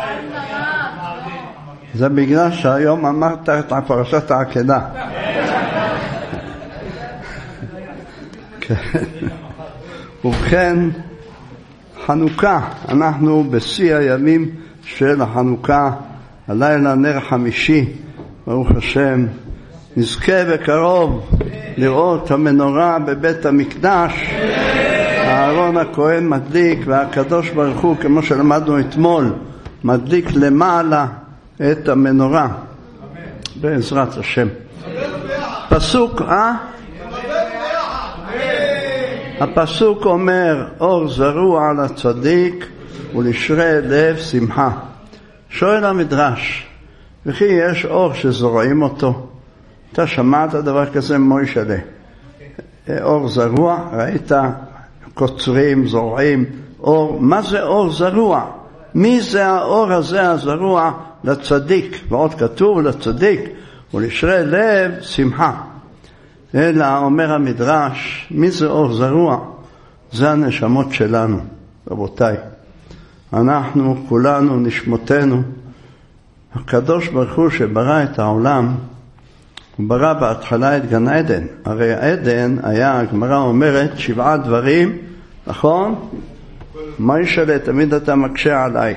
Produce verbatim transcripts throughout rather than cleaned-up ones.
זה בגלל שהיום אמרת את פרשת העקדה. ובכן, חנוכה, אנחנו בשיא הימים של החנוכה, הלילה נר חמישי, ברוך השם, נזכה בקרוב לראות המנורה בבית המקדש, אהרון הכהן מדליק, והקדוש ברוך הוא, כמו שלמדנו אתמול, מדליק למעלה את המנורה, בעזרת השם. פסוק, אה? הפסוק אומר, אור זרוע על הצדיק ולשרי לב שמחה. שואל המדרש, וכי יש אור שזורעים אותו? אתה שמעת דבר כזה מוישלה? אור זרוע, ראית קוצרים, זורעים, אור, מה זה אור זרוע? מי זה האור הזה הזרוע לצדיק? ועוד כתוב לצדיק ולשרי לב שמחה. אלא אומר המדרש, מי זה אור זרוע? זה הנשמות שלנו, רבותיי. אנחנו כולנו נשמותינו. הקדוש ברוך הוא שברא את העולם, הוא ברא בהתחלה את גן עדן. הרי עדן היה, הגמרא אומרת, שבעה דברים, נכון? מה ישאלה? תמיד אתה מקשה עליי.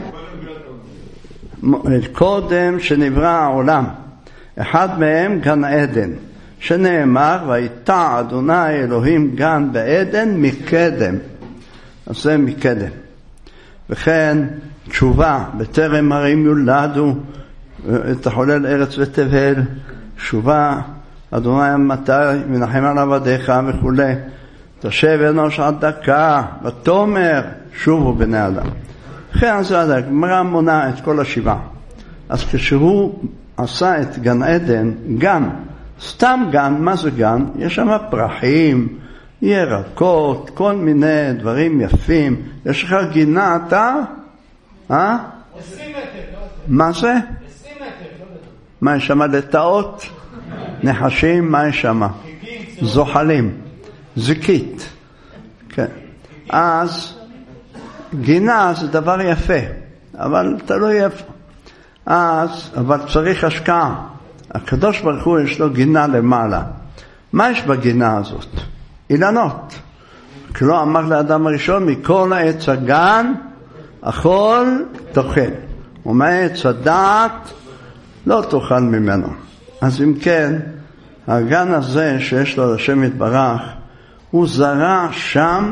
קודם שנברא העולם, אחד מהם גן עדן, שנאמר, ויטע אדוני אלוהים גן בעדן מקדם. אז זה מקדם. וכן תשובה, בטרם הרים יולדו תחולל ארץ ותבל, תשובה, אדוני מתי מנחם על עבדיך וכו'. תשב אנוש עד דקה ותאמר שובו בני אדם. לכן זה הגמרא מונה את כל השבעה. אז כשהוא עשה את גן עדן, גן, סתם גן, מה זה גן? יש שם פרחים, ירקות, כל מיני דברים יפים. יש לך גינה אתה? אה? עשרים מטר. מה זה? עשרים מטר. מה יש שם? לטאות? נחשים, מה יש שם? זוחלים. זיקית. כן. אז גינה זה דבר יפה, אבל תלוי איפה. אז, אבל צריך השקעה. הקדוש ברוך הוא יש לו גינה למעלה. מה יש בגינה הזאת? אילנות. כלא אמר לאדם הראשון, מכל העץ הגן אכול תאכל, ומעץ הדעת לא תאכל ממנו. אז אם כן, הגן הזה שיש לו השם יתברך, הוא זרע שם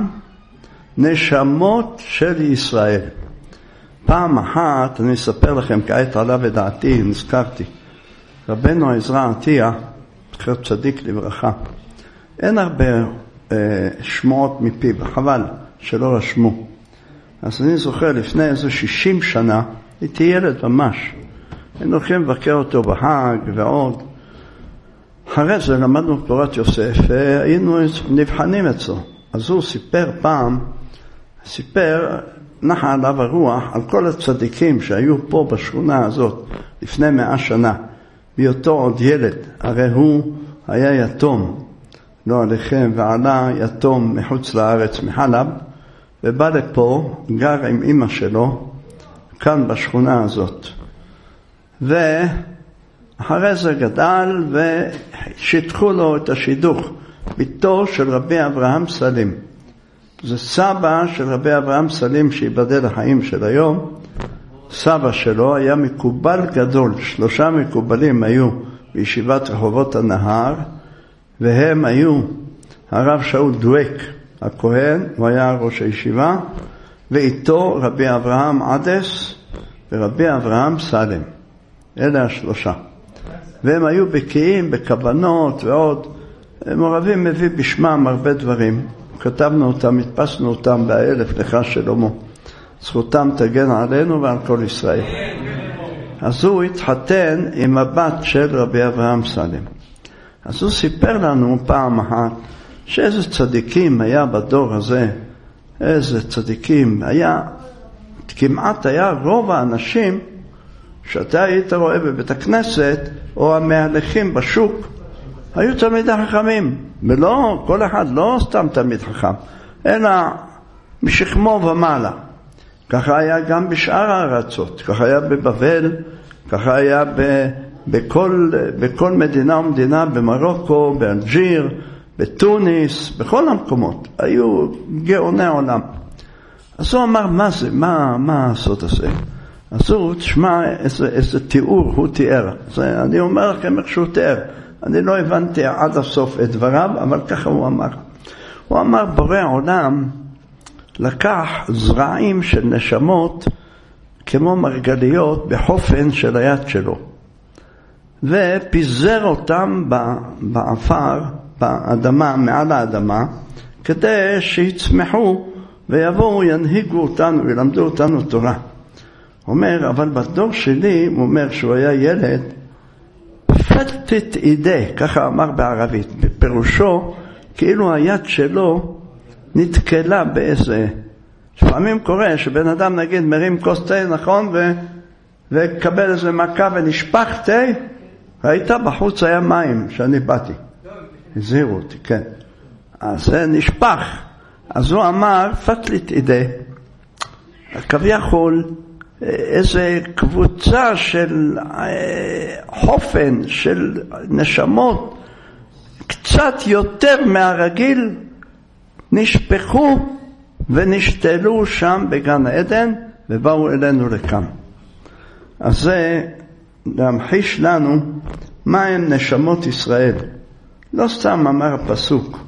נשמות של ישראל. פעם אחת, אני אספר לכם, כעת עלה בדעתי, נזכרתי, רבנו עזרא עטיה, זכר צדיק לברכה, אין הרבה אה, שמועות מפיו, חבל שלא רשמו. אז אני זוכר לפני איזה שישים שנה, הייתי ילד ממש, היינו הולכים לבקר אותו בהאג ועוד. אחרי זה למדנו תורת יוסף, היינו נבחנים אצלו. אז הוא סיפר פעם, סיפר, נחה עליו הרוח, על כל הצדיקים שהיו פה בשכונה הזאת לפני מאה שנה, בהיותו עוד ילד. הרי הוא היה יתום, לא עליכם, ועלה יתום מחוץ לארץ, מחלב, ובא לפה, גר עם אמא שלו, כאן בשכונה הזאת. ואחרי זה גדל ושיתחו לו את השידוך, ביתו של רבי אברהם סלים. זה סבא של רבי אברהם סלים שיבדל החיים של היום. סבא שלו היה מקובל גדול, שלושה מקובלים היו בישיבת רחובות הנהר, והם היו הרב שאול דואק הכהן, הוא היה ראש הישיבה, ואיתו רבי אברהם עדס ורבי אברהם סלם. אלה השלושה. והם היו בקיאים בכוונות ועוד. מורבים מביא בשמם הרבה דברים. כתבנו אותם, הדפסנו אותם באלף לך שלמה. זכותם תגן עלינו ועל כל ישראל. אז הוא התחתן עם הבת של רבי אברהם סלם. אז הוא סיפר לנו פעם אחת שאיזה צדיקים היה בדור הזה, איזה צדיקים היה, כמעט היה רוב האנשים שאתה היית רואה בבית הכנסת או המהלכים בשוק, היו תלמידי חכמים, ולא, כל אחד לא סתם תלמיד חכם, אלא משכמו ומעלה. ככה היה גם בשאר הארצות, ככה היה בבבל, ככה היה ב, בכל, בכל מדינה ומדינה, במרוקו, באלג'יר, בתוניס, בכל המקומות, היו גאוני העולם. אז הוא אמר, מה זה, מה, מה הסוד הזה? אז הוא, תשמע, איזה, איזה תיאור הוא תיאר. זה, אני אומר לכם איך שהוא תיאר. אני לא הבנתי עד הסוף את דבריו, אבל ככה הוא אמר. הוא אמר, בורא עולם לקח זרעים של נשמות כמו מרגליות בחופן של היד שלו, ופיזר אותם באפר, באדמה, מעל האדמה, כדי שיצמחו ויבואו, ינהיגו אותנו, ילמדו אותנו תורה. הוא אומר, אבל בדור שלי, הוא אומר שהוא היה ילד, פתת אידי, ככה אמר בערבית, בפירושו, כאילו היד שלו נתקלה באיזה, לפעמים קורה שבן אדם נגיד מרים כוס תה, נכון, ו... וקבל איזה מכה ונשפך תה, ראית בחוץ היה מים שאני באתי, הזהירו אותי, כן, אז זה נשפך. אז הוא אמר, פתלית אידי, כביכול איזה קבוצה של חופן, של נשמות, קצת יותר מהרגיל, נשפכו ונשתלו שם בגן העדן, ובאו אלינו לכאן. אז זה להמחיש לנו מה הם נשמות ישראל. לא סתם אמר הפסוק,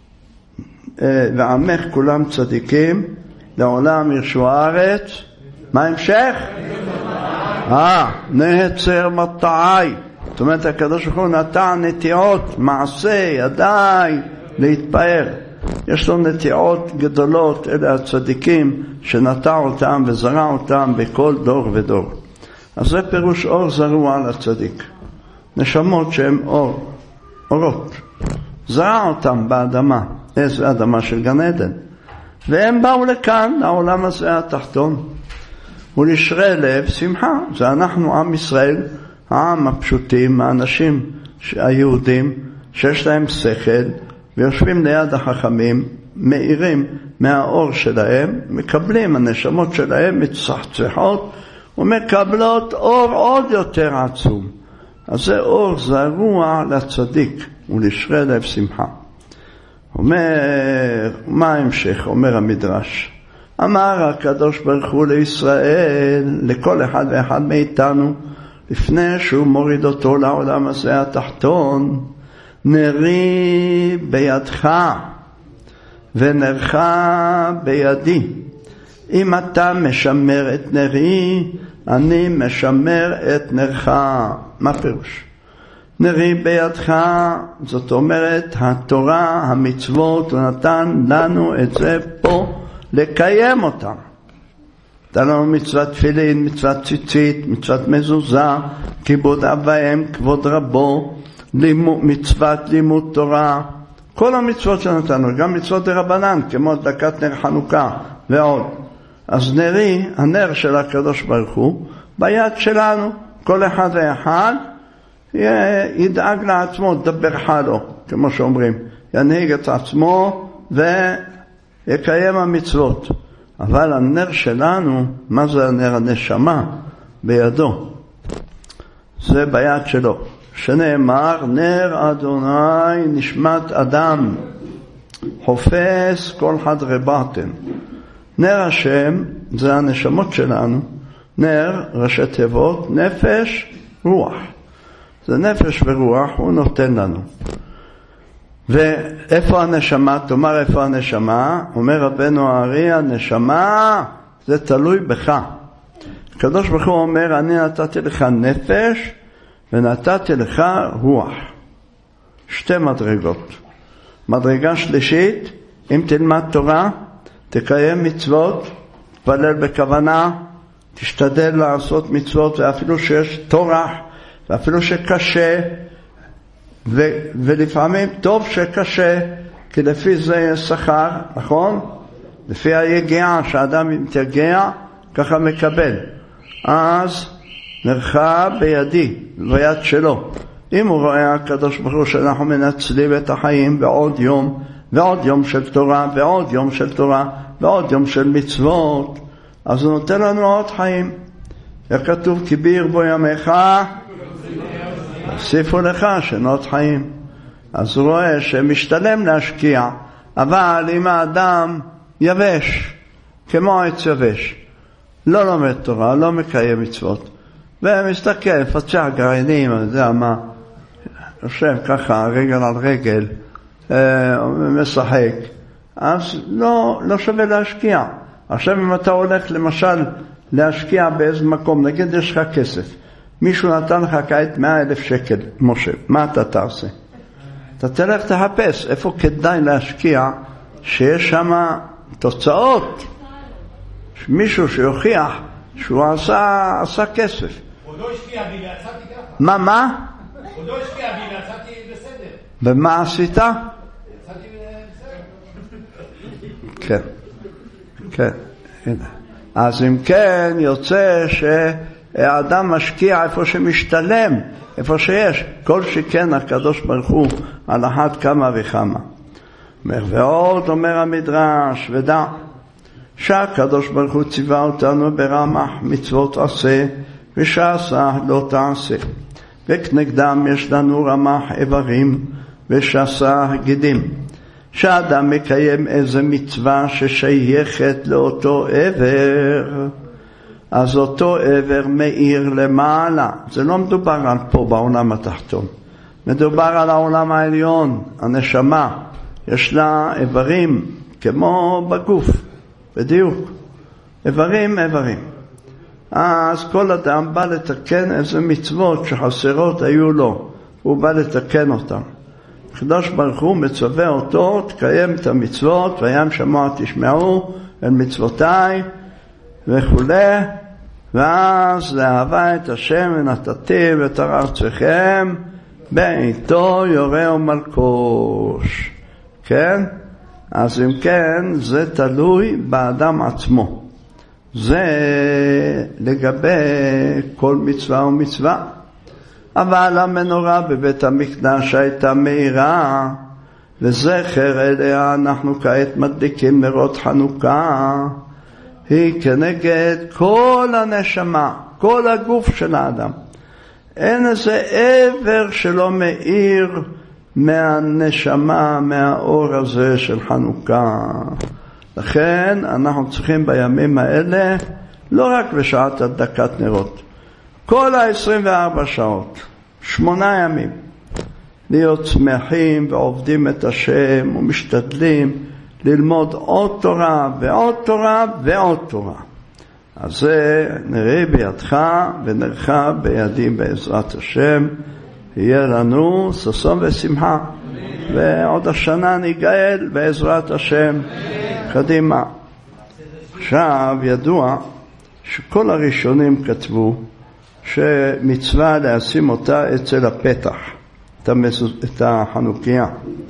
ועמך כולם צדיקים, לעולם ירשו הארץ. מה המשך? אה, נהצר מטעי. זאת אומרת, הקדוש ברוך הוא נתן נטיעות, מעשה, ידיי, להתפאר. יש לו נטיעות גדולות, אלה הצדיקים שנטע אותם וזרע אותם בכל דור ודור. אז זה פירוש אור זרוע לצדיק. נשמות שהם אור, אורות. זרע אותם באדמה, איזה אדמה של גן עדן. והם באו לכאן, העולם הזה התחתון. ולשרי לב שמחה. זה אנחנו עם ישראל, העם הפשוטים, האנשים היהודים, שיש להם שכל, ויושבים ליד החכמים, מאירים מהאור שלהם, מקבלים, הנשמות שלהם מצחצחות, ומקבלות אור עוד יותר עצום. אז זה אור זרוע לצדיק, ולשרי לב שמחה. אומר, מה ההמשך? אומר המדרש. אמר הקדוש ברוך הוא לישראל, לכל אחד ואחד מאיתנו, לפני שהוא מוריד אותו לעולם הזה התחתון, נרי בידך ונרך בידי. אם אתה משמר את נרי, אני משמר את נרך. מה פירוש? נרי בידך, זאת אומרת, התורה, המצוות, הוא נתן לנו את זה פה, לקיים אותם. נתן לנו מצוות תפילין, מצוות ציצית, מצוות מזוזה, כיבוד אב ואם, כבוד רבו, לימוד, מצוות לימוד תורה, כל המצוות שנתנו, גם מצוות דרבנן, כמו דקת נר חנוכה ועוד. אז נרי, הנר של הקדוש ברוך הוא, ביד שלנו, כל אחד ואחד, ידאג לעצמו, דבר חלו, כמו שאומרים, ינהיג את עצמו ויקיים המצוות. אבל הנר שלנו, מה זה הנר? הנשמה בידו, זה ביד שלו, שנאמר נר אדוני נשמת אדם חופש כל חדרי בטן. נר השם זה הנשמות שלנו, נר ראשי תיבות נפש רוח, זה נפש ורוח הוא נותן לנו. ואיפה הנשמה? תאמר איפה הנשמה? אומר רבנו הארי, הנשמה זה תלוי בך. הקדוש ברוך הוא אומר, אני נתתי לך נפש ונתתי לך רוח. שתי מדרגות. מדרגה שלישית, אם תלמד תורה, תקיים מצוות, תפלל בכוונה, תשתדל לעשות מצוות, ואפילו שיש תורח, ואפילו שקשה, ו- ולפעמים טוב שקשה, כי לפי זה יש שכר, נכון? לפי היגיעה, שהאדם מתייגע, ככה מקבל. אז נרחה בידי, ביד שלו. אם הוא רואה הקדוש ברוך הוא שאנחנו מנצלים את החיים בעוד יום, ועוד יום של תורה, ועוד יום של תורה, ועוד יום של מצוות, אז הוא נותן לנו עוד חיים. איך כתוב? כי בירבו ימיך הוסיפו לך שנות חיים. אז הוא רואה שמשתלם להשקיע, אבל אם האדם יבש, כמו עץ יבש, לא לומד תורה, לא מקיים מצוות, ומסתכל, פצח גרעינים, אני יודע מה, יושב ככה רגל על רגל, משחק, אז לא, לא שווה להשקיע. עכשיו אם אתה הולך למשל להשקיע באיזה מקום, נגיד יש לך כסף, מישהו נתן לך כעת מאה אלף שקל, משה, מה אתה תעשה? אתה תלך תחפש איפה כדאי להשקיע שיש שם תוצאות, מישהו שיוכיח שהוא עשה, עשה כסף. הוא לא השקיע בי, יצאתי ככה. מה, מה? הוא לא השקיע בי, יצאתי בסדר. ומה עשית? יצאתי בסדר. כן, כן. אז אם כן יוצא שהאדם משקיע איפה שמשתלם, איפה שיש, כל שכן הקדוש ברוך הוא על אחת כמה וכמה. ועוד אומר המדרש, ודע שהקדוש ברוך הוא ציווה אותנו ברמ"ח מצוות עשה ושעשה לא תעשה, וכנגדם יש לנו רמ"ח איברים ושעשה גידים. שאדם מקיים איזה מצווה ששייכת לאותו עבר, אז אותו עבר מאיר למעלה. זה לא מדובר על פה בעולם התחתון, מדובר על העולם העליון. הנשמה יש לה איברים כמו בגוף, בדיוק, איברים איברים. אז כל אדם בא לתקן איזה מצוות שחסרות היו לו, הוא בא לתקן אותם. הקדוש ברוך הוא מצווה אותו, תקיים את המצוות, וים שמוע תשמעו אל מצוותיי וכו'. ואז לאהבה את השם ונתתי ואת ארצכם בעיתו יורה ומלקוש. כן? אז אם כן, זה תלוי באדם עצמו. זה לגבי כל מצווה ומצווה. אבל המנורה בבית המקדש הייתה מאירה, וזכר אליה אנחנו כעת מדליקים נרות חנוכה. היא כנגד כל הנשמה, כל הגוף של האדם. אין איזה עבר שלא מאיר מהנשמה, מהאור הזה של חנוכה. לכן אנחנו צריכים בימים האלה, לא רק בשעת הדלקת נרות, כל ה-עשרים וארבע שעות, שמונה ימים, להיות שמחים ועובדים את השם ומשתדלים ללמוד עוד תורה ועוד תורה ועוד תורה. אז זה נראה בידך ונרך בידי בעזרת השם. יהיה לנו ששון ושמחה, ועוד השנה ניגאל בעזרת השם. קדימה. עכשיו ידוע שכל הראשונים כתבו שמצווה לשים אותה אצל הפתח, את החנוכיה.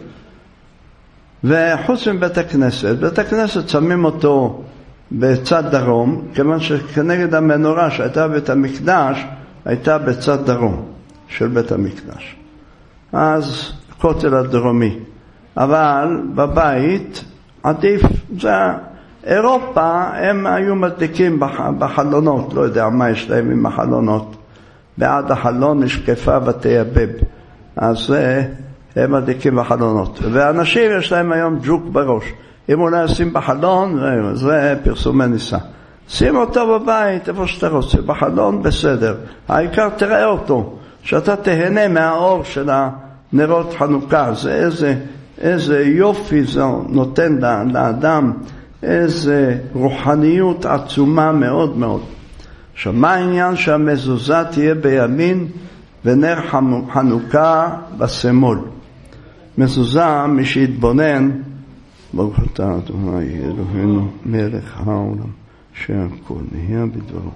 וחוץ מבית הכנסת, בית הכנסת שמים אותו בצד דרום, כיוון שכנגד המנורה שהייתה בבית המקדש, הייתה בצד דרום של בית המקדש. אז כותל הדרומי. אבל בבית עדיף, זה אירופה, הם היו מדליקים בחלונות, לא יודע מה יש להם עם החלונות. בעד החלון נשקפה ותייבב. אז הם מדליקים בחלונות. ואנשים יש להם היום ג'וק בראש. אם הוא לא ישים בחלון, זה פרסומי ניסה. שים אותו בבית, איפה שאתה רוצה, בחלון בסדר. העיקר תראה אותו, שאתה תהנה מהאור של הנרות חנוכה. זה איזה, איזה יופי זה נותן לאדם, איזה רוחניות עצומה מאוד מאוד. עכשיו, מה העניין שהמזוזה תהיה בימין ונר חנוכה בשמאל? מזוזה, מי שיתבונן, ברוך אתה אדוני אלוהינו מלך העולם שהכל נהיה בדברו.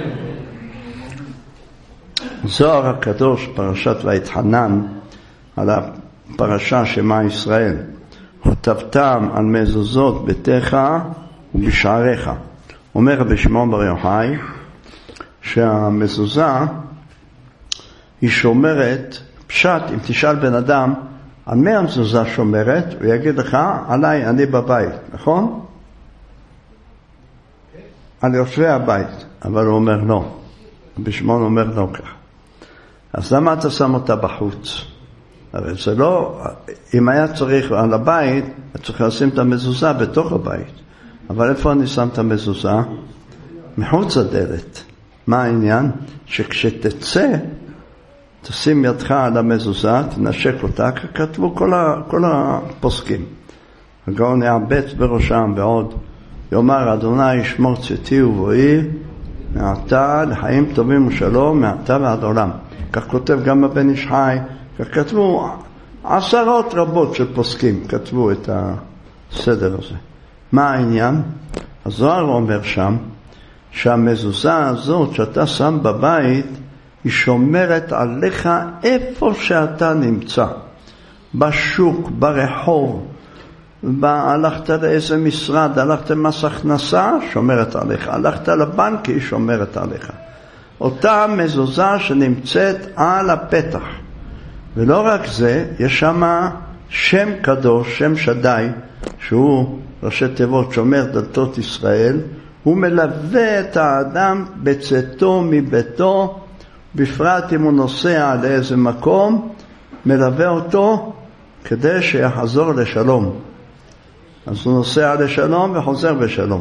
זוהר הקדוש, פרשת ויתחנן, על הפרשה שמה ישראל, כתבתם על מזוזות ביתך ובשעריך. אומר רבי שמעון בר יוחאי שהמזוזה היא שומרת, פשט, אם תשאל בן אדם על מי המזוזה שומרת, הוא יגיד לך, עליי, אני בבית, נכון? על יושבי הבית, אבל הוא אומר לא. רבי שמעון אומר לא כך. אז למה אתה שם אותה בחוץ? הרי זה לא, אם היה צריך על הבית, צריך לשים את המזוזה בתוך הבית. אבל איפה אני שם את המזוזה? מחוץ לדלת. מה העניין? שכשתצא, תשים ידך על המזוזה, תנשק אותה, כתבו כל, ה, כל הפוסקים. הגאון יעבץ בראשם ועוד, יאמר אדוני ישמור צאתי ובואי, מעתה לחיים טובים ושלום, מעתה ועד עולם. כך כותב גם הבן איש חי, כך כתבו עשרות רבות של פוסקים, כתבו את הסדר הזה. מה העניין? הזוהר אומר שם, שהמזוזה הזאת שאתה שם בבית, היא שומרת עליך איפה שאתה נמצא. בשוק, ברחוב, הלכת לאיזה משרד, הלכת למס הכנסה, שומרת עליך. הלכת לבנק, היא שומרת עליך. אותה מזוזה שנמצאת על הפתח. ולא רק זה, יש שם שם קדוש, שם שדי, שהוא ראשי תיבות שומר דלתות ישראל, הוא מלווה את האדם בצאתו מביתו, בפרט אם הוא נוסע לאיזה מקום, מלווה אותו כדי שיחזור לשלום. אז הוא נוסע לשלום וחוזר בשלום.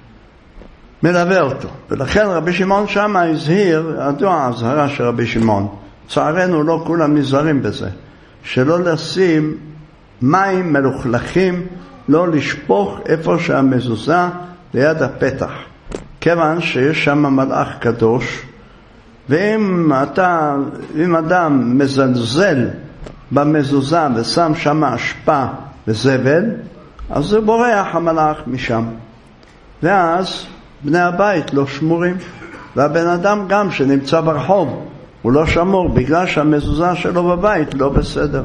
מלווה אותו. ולכן רבי שמעון שם הזהיר, ידוע ההזהרה של רבי שמעון, צערנו לא כולם נזהרים בזה, שלא לשים מים מלוכלכים, לא לשפוך איפה שהמזוזה ליד הפתח. כיוון שיש שם מלאך קדוש, ואם אתה, אם אדם מזלזל במזוזה ושם שם אשפה וזבל, אז זה בורח המלאך משם. ואז בני הבית לא שמורים, והבן אדם גם שנמצא ברחוב, הוא לא שמור בגלל שהמזוזה שלו בבית לא בסדר.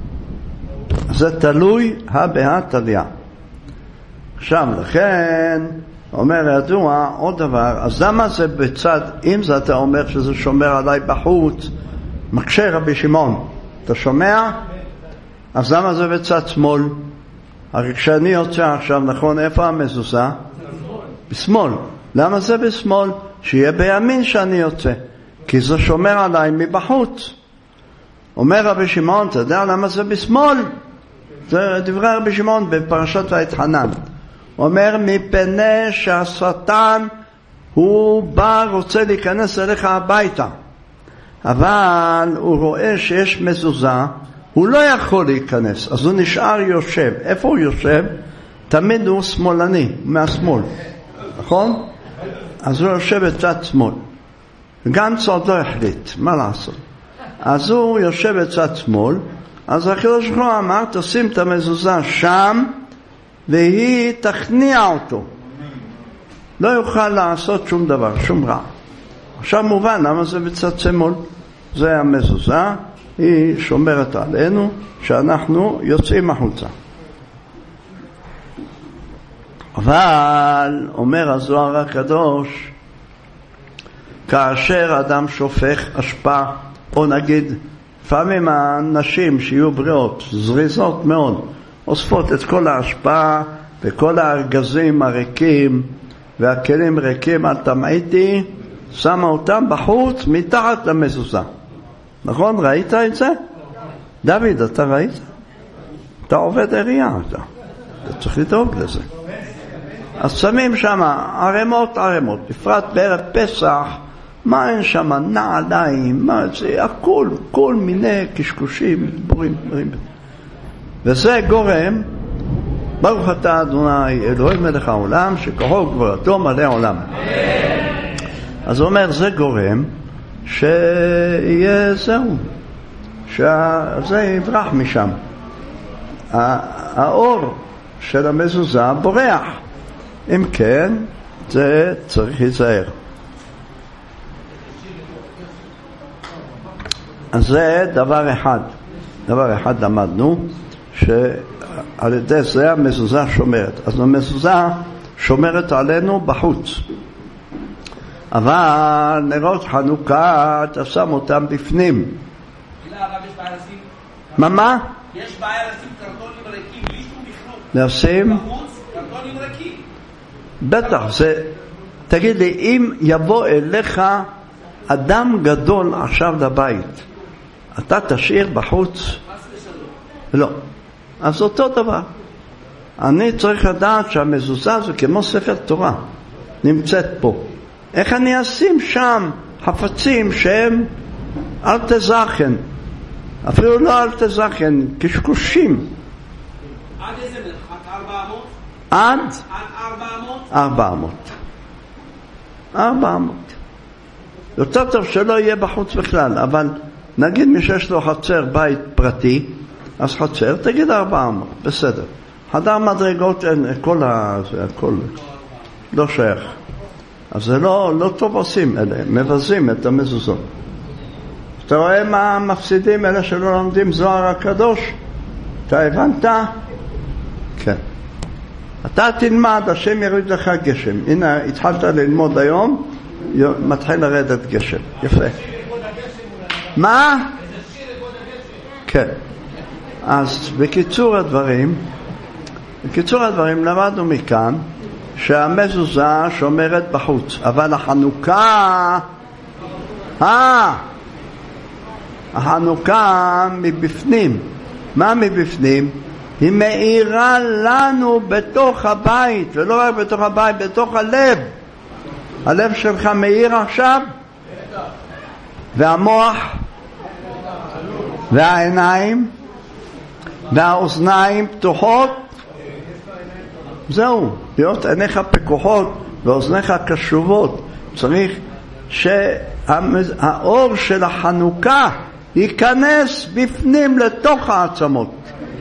זה תלוי הבאה תליה. עכשיו לכן אומר ידוע עוד דבר, אז למה זה בצד, אם זה אתה אומר שזה שומר עליי בחוץ, מקשה רבי שמעון, אתה שומע? אז למה זה בצד שמאל? הרי כשאני יוצא עכשיו, נכון, איפה המזוזה? בשמאל. למה זה בשמאל? שיהיה בימין שאני יוצא, כי זה שומר עליי מבחוץ. אומר רבי שמעון, אתה יודע למה זה בשמאל? זה דברי רבי שמעון בפרשת ויתחנן. אומר, מפני שהשטן הוא בא, רוצה להיכנס אליך הביתה, אבל הוא רואה שיש מזוזה, הוא לא יכול להיכנס, אז הוא נשאר יושב. איפה הוא יושב? תמיד הוא שמאלני, מהשמאל, נכון? אז הוא יושב בצד שמאל. גנץ עוד לא החליט, מה לעשות? אז הוא יושב בצד שמאל, אז הקדוש ברוך הוא אמר, תשים את המזוזה שם, והיא תכניע אותו. לא יוכל לעשות שום דבר, שום רע. עכשיו מובן, למה זה בצד שמאל? זה המזוזה, היא שומרת עלינו, שאנחנו יוצאים החוצה. אבל, אומר הזוהר הקדוש, כאשר אדם שופך אשפה, או נגיד, לפעמים האנשים שיהיו בריאות, זריזות מאוד, אוספות את כל ההשפעה וכל הארגזים הריקים והכלים ריקים על תמעיתי, שמה אותם בחוץ מתחת למזוזה. נכון? ראית את זה? דוד, אתה ראית? אתה עובד עירייה, אתה. אתה צריך לדאוג לזה. אז שמים שם ערמות ערמות, בפרט בערב פסח, מה אין שם? נעליים, מה זה? הכל, כל מיני קשקושים, דברים, דברים. וזה גורם, ברוך אתה אדוני אלוהים מלך העולם, שכוחו גבורתו מלא עולם. אז הוא אומר, זה גורם שיהיה זהו, שזה יברח משם. האור של המזוזה בורח. אם כן, זה צריך להיזהר. אז זה דבר אחד. דבר אחד למדנו, שעל ידי זה המזוזה שומרת. אז המזוזה שומרת עלינו בחוץ. אבל נרות חנוכה, אתה שם אותם בפנים. מה מה? יש בעיה לשים קרטונים ריקים בלי שום לכלוך. לשים? בחוץ קרטונים ריקים. בטח, זה, תגיד לי, אם יבוא אליך אדם גדול עכשיו לבית, אתה תשאיר בחוץ? לא. אז אותו דבר. אני צריך לדעת שהמזוזה זה כמו ספר תורה, נמצאת פה. איך אני אשים שם חפצים שהם אל תזכן, אפילו לא אל תזכן, קשקושים. עד איזה מרחק? ארבע מאות? עד? עד ארבע מאות? ארבע מאות. ארבע מאות. יותר טוב שלא יהיה בחוץ בכלל, אבל נגיד מי שיש לו חצר בית פרטי, אז חצר, תגיד ארבע מאות, בסדר. חדר מדרגות, אין, כל ה... זה הכל לא שייך. אז זה לא, לא טוב עושים אלה, מבזים את המזוזות. אתה רואה מה מפסידים אלה שלא לומדים זוהר הקדוש? אתה הבנת? כן. אתה תלמד, השם יוריד לך גשם. הנה, התחלת ללמוד היום, מתחיל לרדת גשם. יפה. מה? כן. אז בקיצור הדברים, בקיצור הדברים למדנו מכאן שהמזוזה שומרת בחוץ, אבל החנוכה, אה, החנוכה מבפנים. מה מבפנים? היא מאירה לנו בתוך הבית, ולא רק בתוך הבית, בתוך הלב. הלב שלך מאיר עכשיו? והמוח? והעיניים? והאוזניים פתוחות? זהו, להיות עיניך פקוחות ואוזניך קשובות. צריך שהאור של החנוכה ייכנס בפנים לתוך העצמות,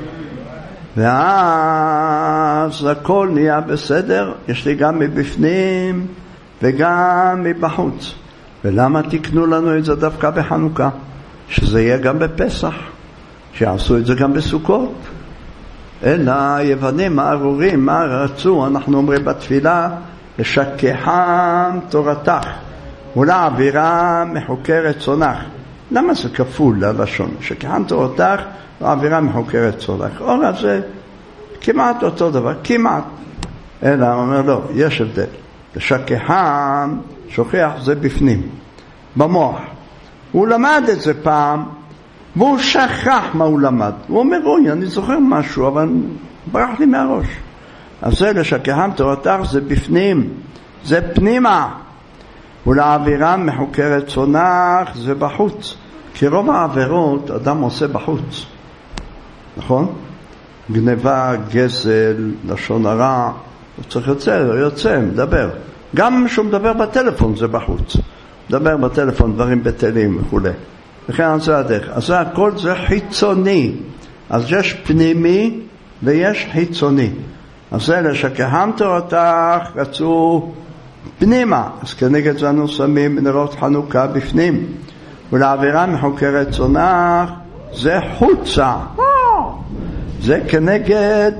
ואז הכל נהיה בסדר. יש לי גם מבפנים וגם מבחוץ. ולמה תקנו לנו את זה דווקא בחנוכה? שזה יהיה גם בפסח, שיעשו את זה גם בסוכות. אלא היוונים הארורים, מה רצו? אנחנו אומרים בתפילה, לשכחם תורתך ולהעבירה מחוקי רצונך. למה זה כפול ללשון? לשכחם תורתך ולהעבירה מחוקי רצונך. אורה זה כמעט אותו דבר, כמעט. אלא אומר לא, יש הבדל. לשכחם, שוכח זה בפנים, במוח. הוא למד את זה פעם, והוא שכח מה הוא למד. הוא אומר, אוי, אני זוכר משהו, אבל ברח לי מהראש. אז זה לשכחם תורתך, זה בפנים, זה פנימה. ולהעבירם מחוקי רצונך, זה בחוץ. כי רוב העבירות אדם עושה בחוץ. נכון? גנבה, גזל, לשון הרע, הוא צריך יוצא, יוצא, מדבר. גם שהוא מדבר בטלפון זה בחוץ. מדבר בטלפון דברים בטלים וכו'. וכן על זה הדרך. אז זה הכל זה חיצוני. אז יש פנימי ויש חיצוני. אז זה לשכחם תורתך, רצו פנימה. אז כנגד זה אנו שמים נרות חנוכה בפנים. ולהעבירה מחוקי רצונך, זה חוצה. זה כנגד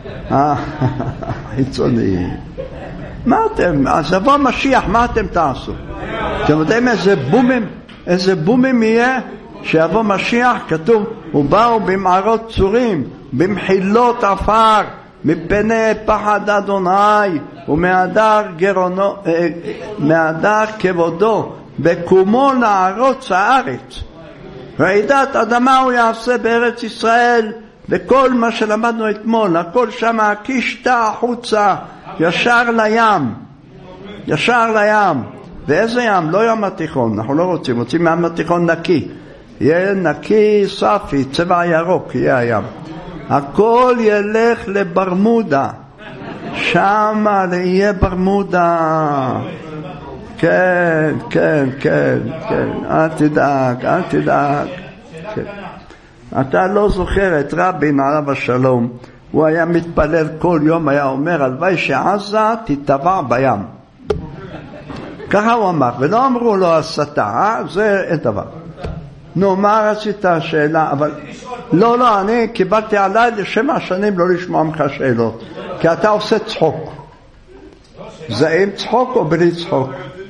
החיצוני. מה אתם? אז יבוא משיח, מה אתם תעשו? אתם יודעים איזה בומים, איזה בומים יהיה? שיבוא משיח, כתוב, ובאו במערות צורים, במחילות עפר, מפני פחד אדוני, ומהדר גרונו, מהדר כבודו, בקומו לערוץ הארץ. רעידת אדמה הוא יעשה בארץ ישראל, וכל מה שלמדנו אתמול, הכל שם קישתה החוצה, ישר לים, ישר לים. ואיזה ים? לא ים התיכון, אנחנו לא רוצים, רוצים ים התיכון נקי, יהיה נקי ספי, צבע ירוק יהיה הים. הכל ילך לברמודה, שם יהיה ברמודה. כן, כן, כן, כן, אל תדאג, אל תדאג. כן. אתה לא זוכר את רבין עליו השלום, הוא היה מתפלל כל יום, היה אומר, הלוואי שעזה תטבע בים. ככה הוא אמר, ולא אמרו לו הסתה, אה? זה אין דבר. נו, מה רצית השאלה? אבל לא, לא, אני קיבלתי עליי לשבע שנים לא לשמוע ממך שאלות, כי אתה עושה צחוק. זה עם צחוק או בלי צחוק?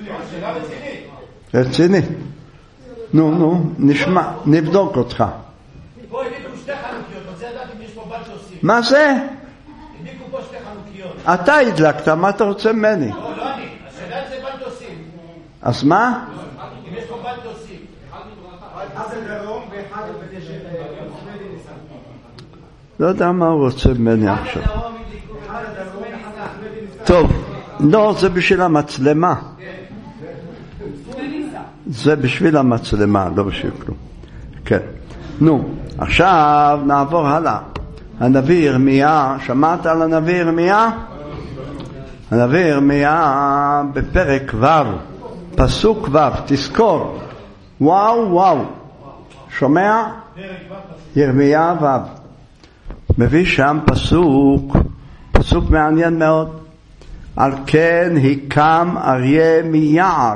רציני. נו, נו, נשמע, נבדוק אותך. מה זה? אתה הדלקת, מה אתה רוצה ממני? לא, לא אני. השאלה זה אז מה? אם יש פה בית להוסיף, אחד מברכה. אחד בדרום ואחד בדשא. לא יודע מה הוא רוצה ממני עכשיו. טוב, לא, זה בשביל המצלמה. זה בשביל המצלמה, לא בשביל כלום. כן. נו, עכשיו נעבור הלאה. הנביא ירמיה, שמעת על הנביא ירמיה? הנביא ירמיה בפרק ו', פסוק ו', תזכור. וואו וואו. שומע? ירמיה ו'. מביא שם פסוק, פסוק מעניין מאוד. על כן הקם אריה מיער,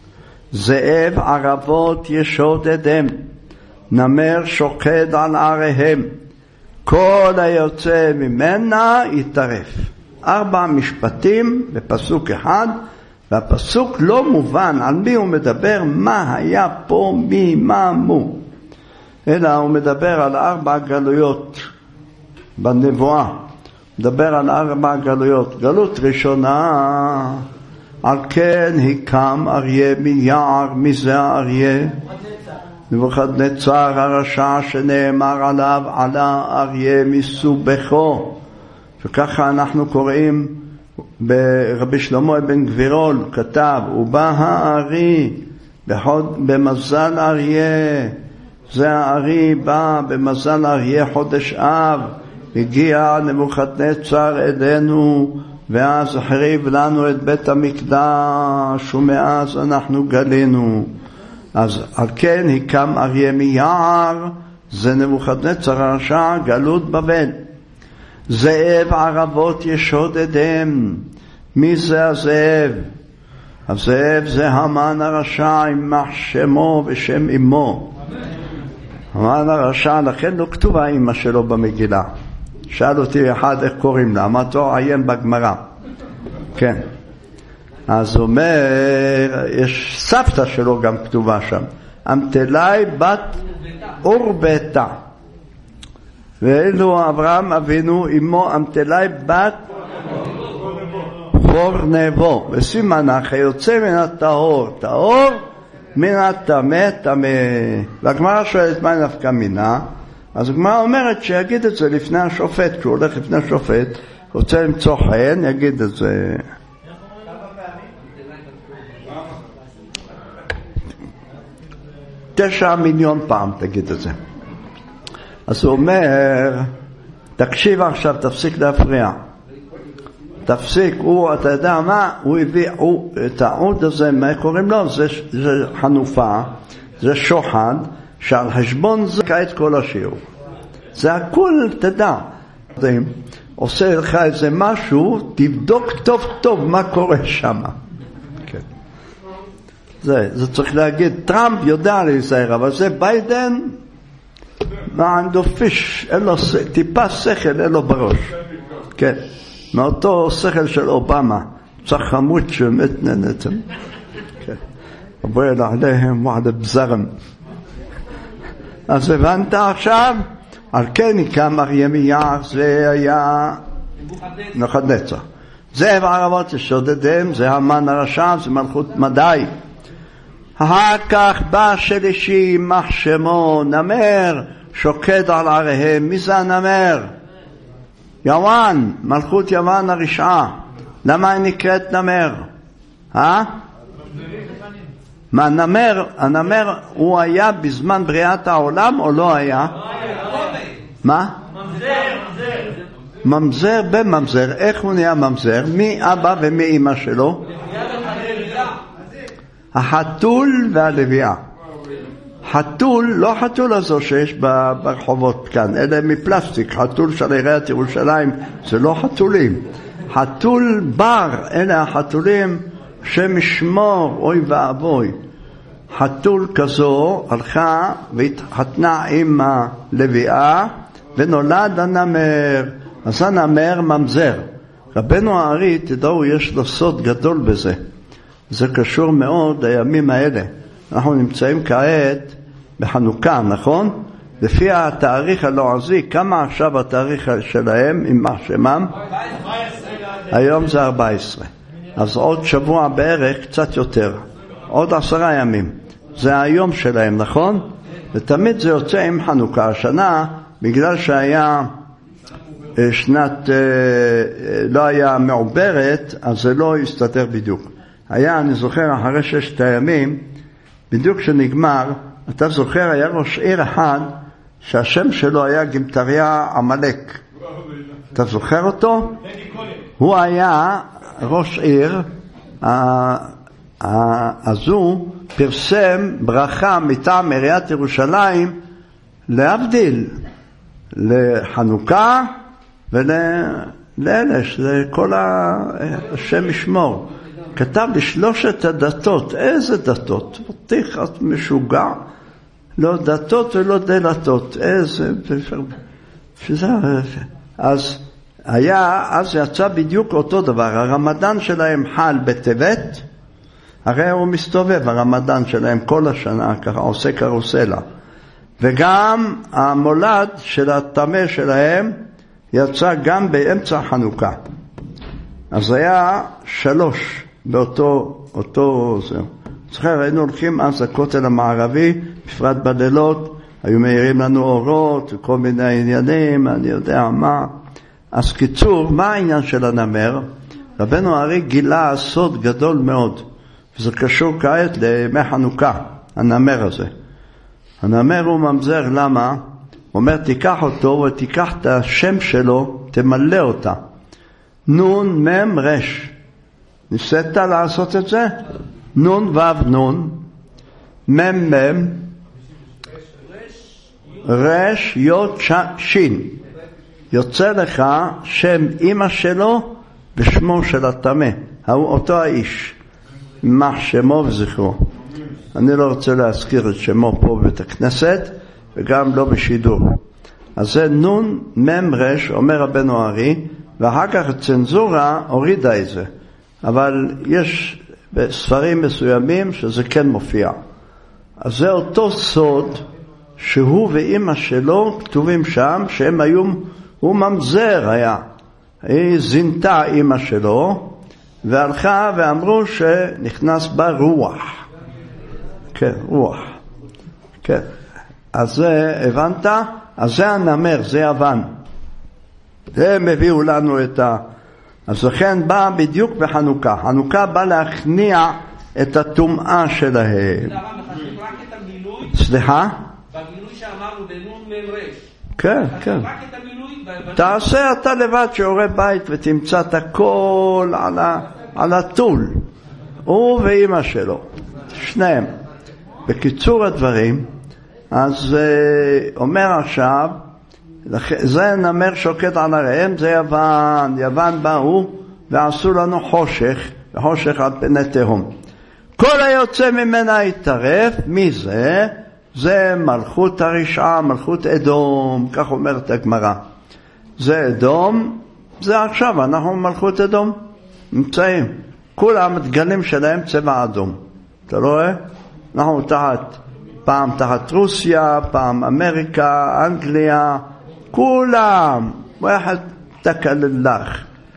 זאב ערבות ישודדם, נמר שוקד על עריהם, כל היוצא ממנה יטרף. ארבע משפטים בפסוק אחד, והפסוק לא מובן על מי הוא מדבר, מה היה פה, מי, מה, מו. אלא הוא מדבר על ארבע גלויות בנבואה. מדבר על ארבע גלויות. גלות ראשונה, על כן הקם אריה מיער. מי זה האריה? נבוכדנצר הרשע, שנאמר עליו עלה אריה מסובכו. וככה אנחנו קוראים ברבי שלמה אבן גבירול, כתב, ובא הארי במזל אריה. זה הארי בא במזל אריה חודש אב, הגיע נבוכדנצר אלינו, ואז החריב לנו את בית המקדש, ומאז אנחנו גלינו. אז על כן הקם אריה מיער, זה נבוכדנצר הרשע, גלות בבל. זאב ערבות ישודדם. מי זה הזאב? הזאב זה המן הרשע, יימח שמו ושם אמו. המן הרשע, לכן לא כתובה אמא שלו במגילה. שאל אותי אחד איך קוראים לה, אמרתי לו עיין בגמרא. כן. אז אומר, יש סבתא שלו גם כתובה שם, אמתלי בת אורבטה. ואילו אברהם אבינו אמו אמתלי בת חור נבו, וסימנך יוצא מן הטהור טהור, מן הטמא טמא. והגמרא שואלת מה נפקא מינה, אז הגמרא אומרת שיגיד את זה לפני השופט, כשהוא הולך לפני השופט, רוצה למצוא חן, יגיד את זה. תשע מיליון פעם תגיד את זה. אז הוא אומר, תקשיב עכשיו, תפסיק להפריע. תפסיק, הוא, אתה יודע מה, הוא הביא, הוא, את העוד הזה, מה קוראים לו? זה, זה חנופה, זה שוחד, שעל חשבון זה כעת כל השיעור. זה הכל, תדע. עושה לך איזה משהו, תבדוק טוב טוב מה קורה שם. כן. זה, זה צריך להגיד, טראמפ יודע להיזהר, אבל זה ביידן, מענדו פיש, אין לו טיפה שכל, אין לו בראש. כן. מאותו שכל של אובמה, צריך חמוד שמתננתם. כן. עבורד עליהם ועד בזרם. אז הבנת עכשיו? על כן הקם אריה מיער, זה היה נבוכדנצר. זאב ערבות ישודדם, זה המן הרשע, זה מלכות מדי. אחר כך בא שלישי, יימח שמו, נמר, שוקד על עריהם. מי זה הנמר? יוון, מלכות יוון הרשעה. למה היא נקראת נמר? אה? מה נמר? הנמר הוא היה בזמן בריאת העולם או לא היה? מה? ממזר. ממזר בממזר. איך הוא נהיה ממזר? מי אבא ומי אמא שלו? החתול והלוויה. חתול, לא חתול הזו שיש ברחובות כאן, אלא מפלסטיק. חתול של עיריית ירושלים זה לא חתולים. חתול בר, אלה החתולים שמשמור, אוי ואבוי. חתול כזו הלכה והתחתנה עם הלוויה ונולד הנמר. אז הנמר ממזר. רבנו הארי, תדעו, יש לו סוד גדול בזה. זה קשור מאוד לימים האלה. אנחנו נמצאים כעת בחנוכה, נכון? לפי התאריך הלועזי, כמה עכשיו התאריך שלהם, עם מחשמם? היום זה ארבע עשרה. אז עוד שבוע בערך, קצת יותר. עוד עשרה ימים. זה היום שלהם, נכון? ותמיד זה יוצא עם חנוכה. השנה, בגלל שהיה שנת, לא היה מעוברת, אז זה לא הסתדר בדיוק. היה, אני זוכר, אחרי ששת הימים, בדיוק שנגמר, אתה זוכר, היה ראש עיר אחד, שהשם שלו היה גמטריה עמלק. אתה זוכר אותו? הוא היה ראש עיר, אז הוא פרסם ברכה מטעם עיריית ירושלים להבדיל לחנוכה ולאלה, לכל השם ישמור. כתב בשלושת הדתות. איזה דתות? פתיח משוגע. לא דתות ולא דלתות. איזה... שזה... אז היה, אז יצא בדיוק אותו דבר. הרמדאן שלהם חל בטבת, הרי הוא מסתובב, הרמדאן שלהם כל השנה, ככה עושה קרוסלה. וגם המולד של התמה שלהם יצא גם באמצע חנוכה. אז היה שלוש באותו, אותו זהו. זוכר, היינו הולכים אז לכותל המערבי, בפרט בלילות, היו מאירים לנו אורות וכל מיני עניינים, אני יודע מה. אז קיצור, מה העניין של הנמר? רבנו הארי גילה סוד גדול מאוד, וזה קשור כעת לימי חנוכה, הנמר הזה. הנמר הוא ממזר, למה? הוא אומר, תיקח אותו ותיקח את השם שלו, תמלא אותה. נון מם רש. ניסית לעשות את זה? נון וו נון, מם מם, רש יוד שין. יוצא לך שם אמא שלו ושמו של התמה. אותו האיש. מה שמו וזכרו. אני לא רוצה להזכיר את שמו פה בבית הכנסת, וגם לא בשידור. אז זה נון מם רש, אומר רבנו הארי, ואחר כך הצנזורה הורידה את זה. אבל יש בספרים מסוימים שזה כן מופיע. אז זה אותו סוד שהוא ואמא שלו כתובים שם, שהם היו, הוא ממזר היה. היא זינתה אמא שלו, והלכה ואמרו שנכנס בה רוח. כן, רוח. כן. אז זה, הבנת? אז זה הנמר, זה יוון. הם הביאו לנו את ה... אז לכן בא בדיוק בחנוכה. חנוכה בא להכניע את הטומאה שלהם. סליחה? בגילוי שאמרנו בנון ממרש. כן, כן. רק את המילוי... תעשה אתה לבד שיעורי בית ותמצא את הכל על, ה... על הטול. הוא ואמא שלו. שניהם. בקיצור הדברים, אז אומר עכשיו, זה נמר שוקט על הראם, זה יוון, יוון באו ועשו לנו חושך, וחושך על פני תהום. כל היוצא ממנה יתערף, מי זה? זה מלכות הרשעה, מלכות אדום, כך אומרת הגמרא. זה אדום, זה עכשיו, אנחנו מלכות אדום, נמצאים. כולם הדגלים שלהם צבע אדום. אתה רואה? אנחנו תחת, פעם תחת רוסיה, פעם אמריקה, אנגליה, כולם, ואחד תקללך,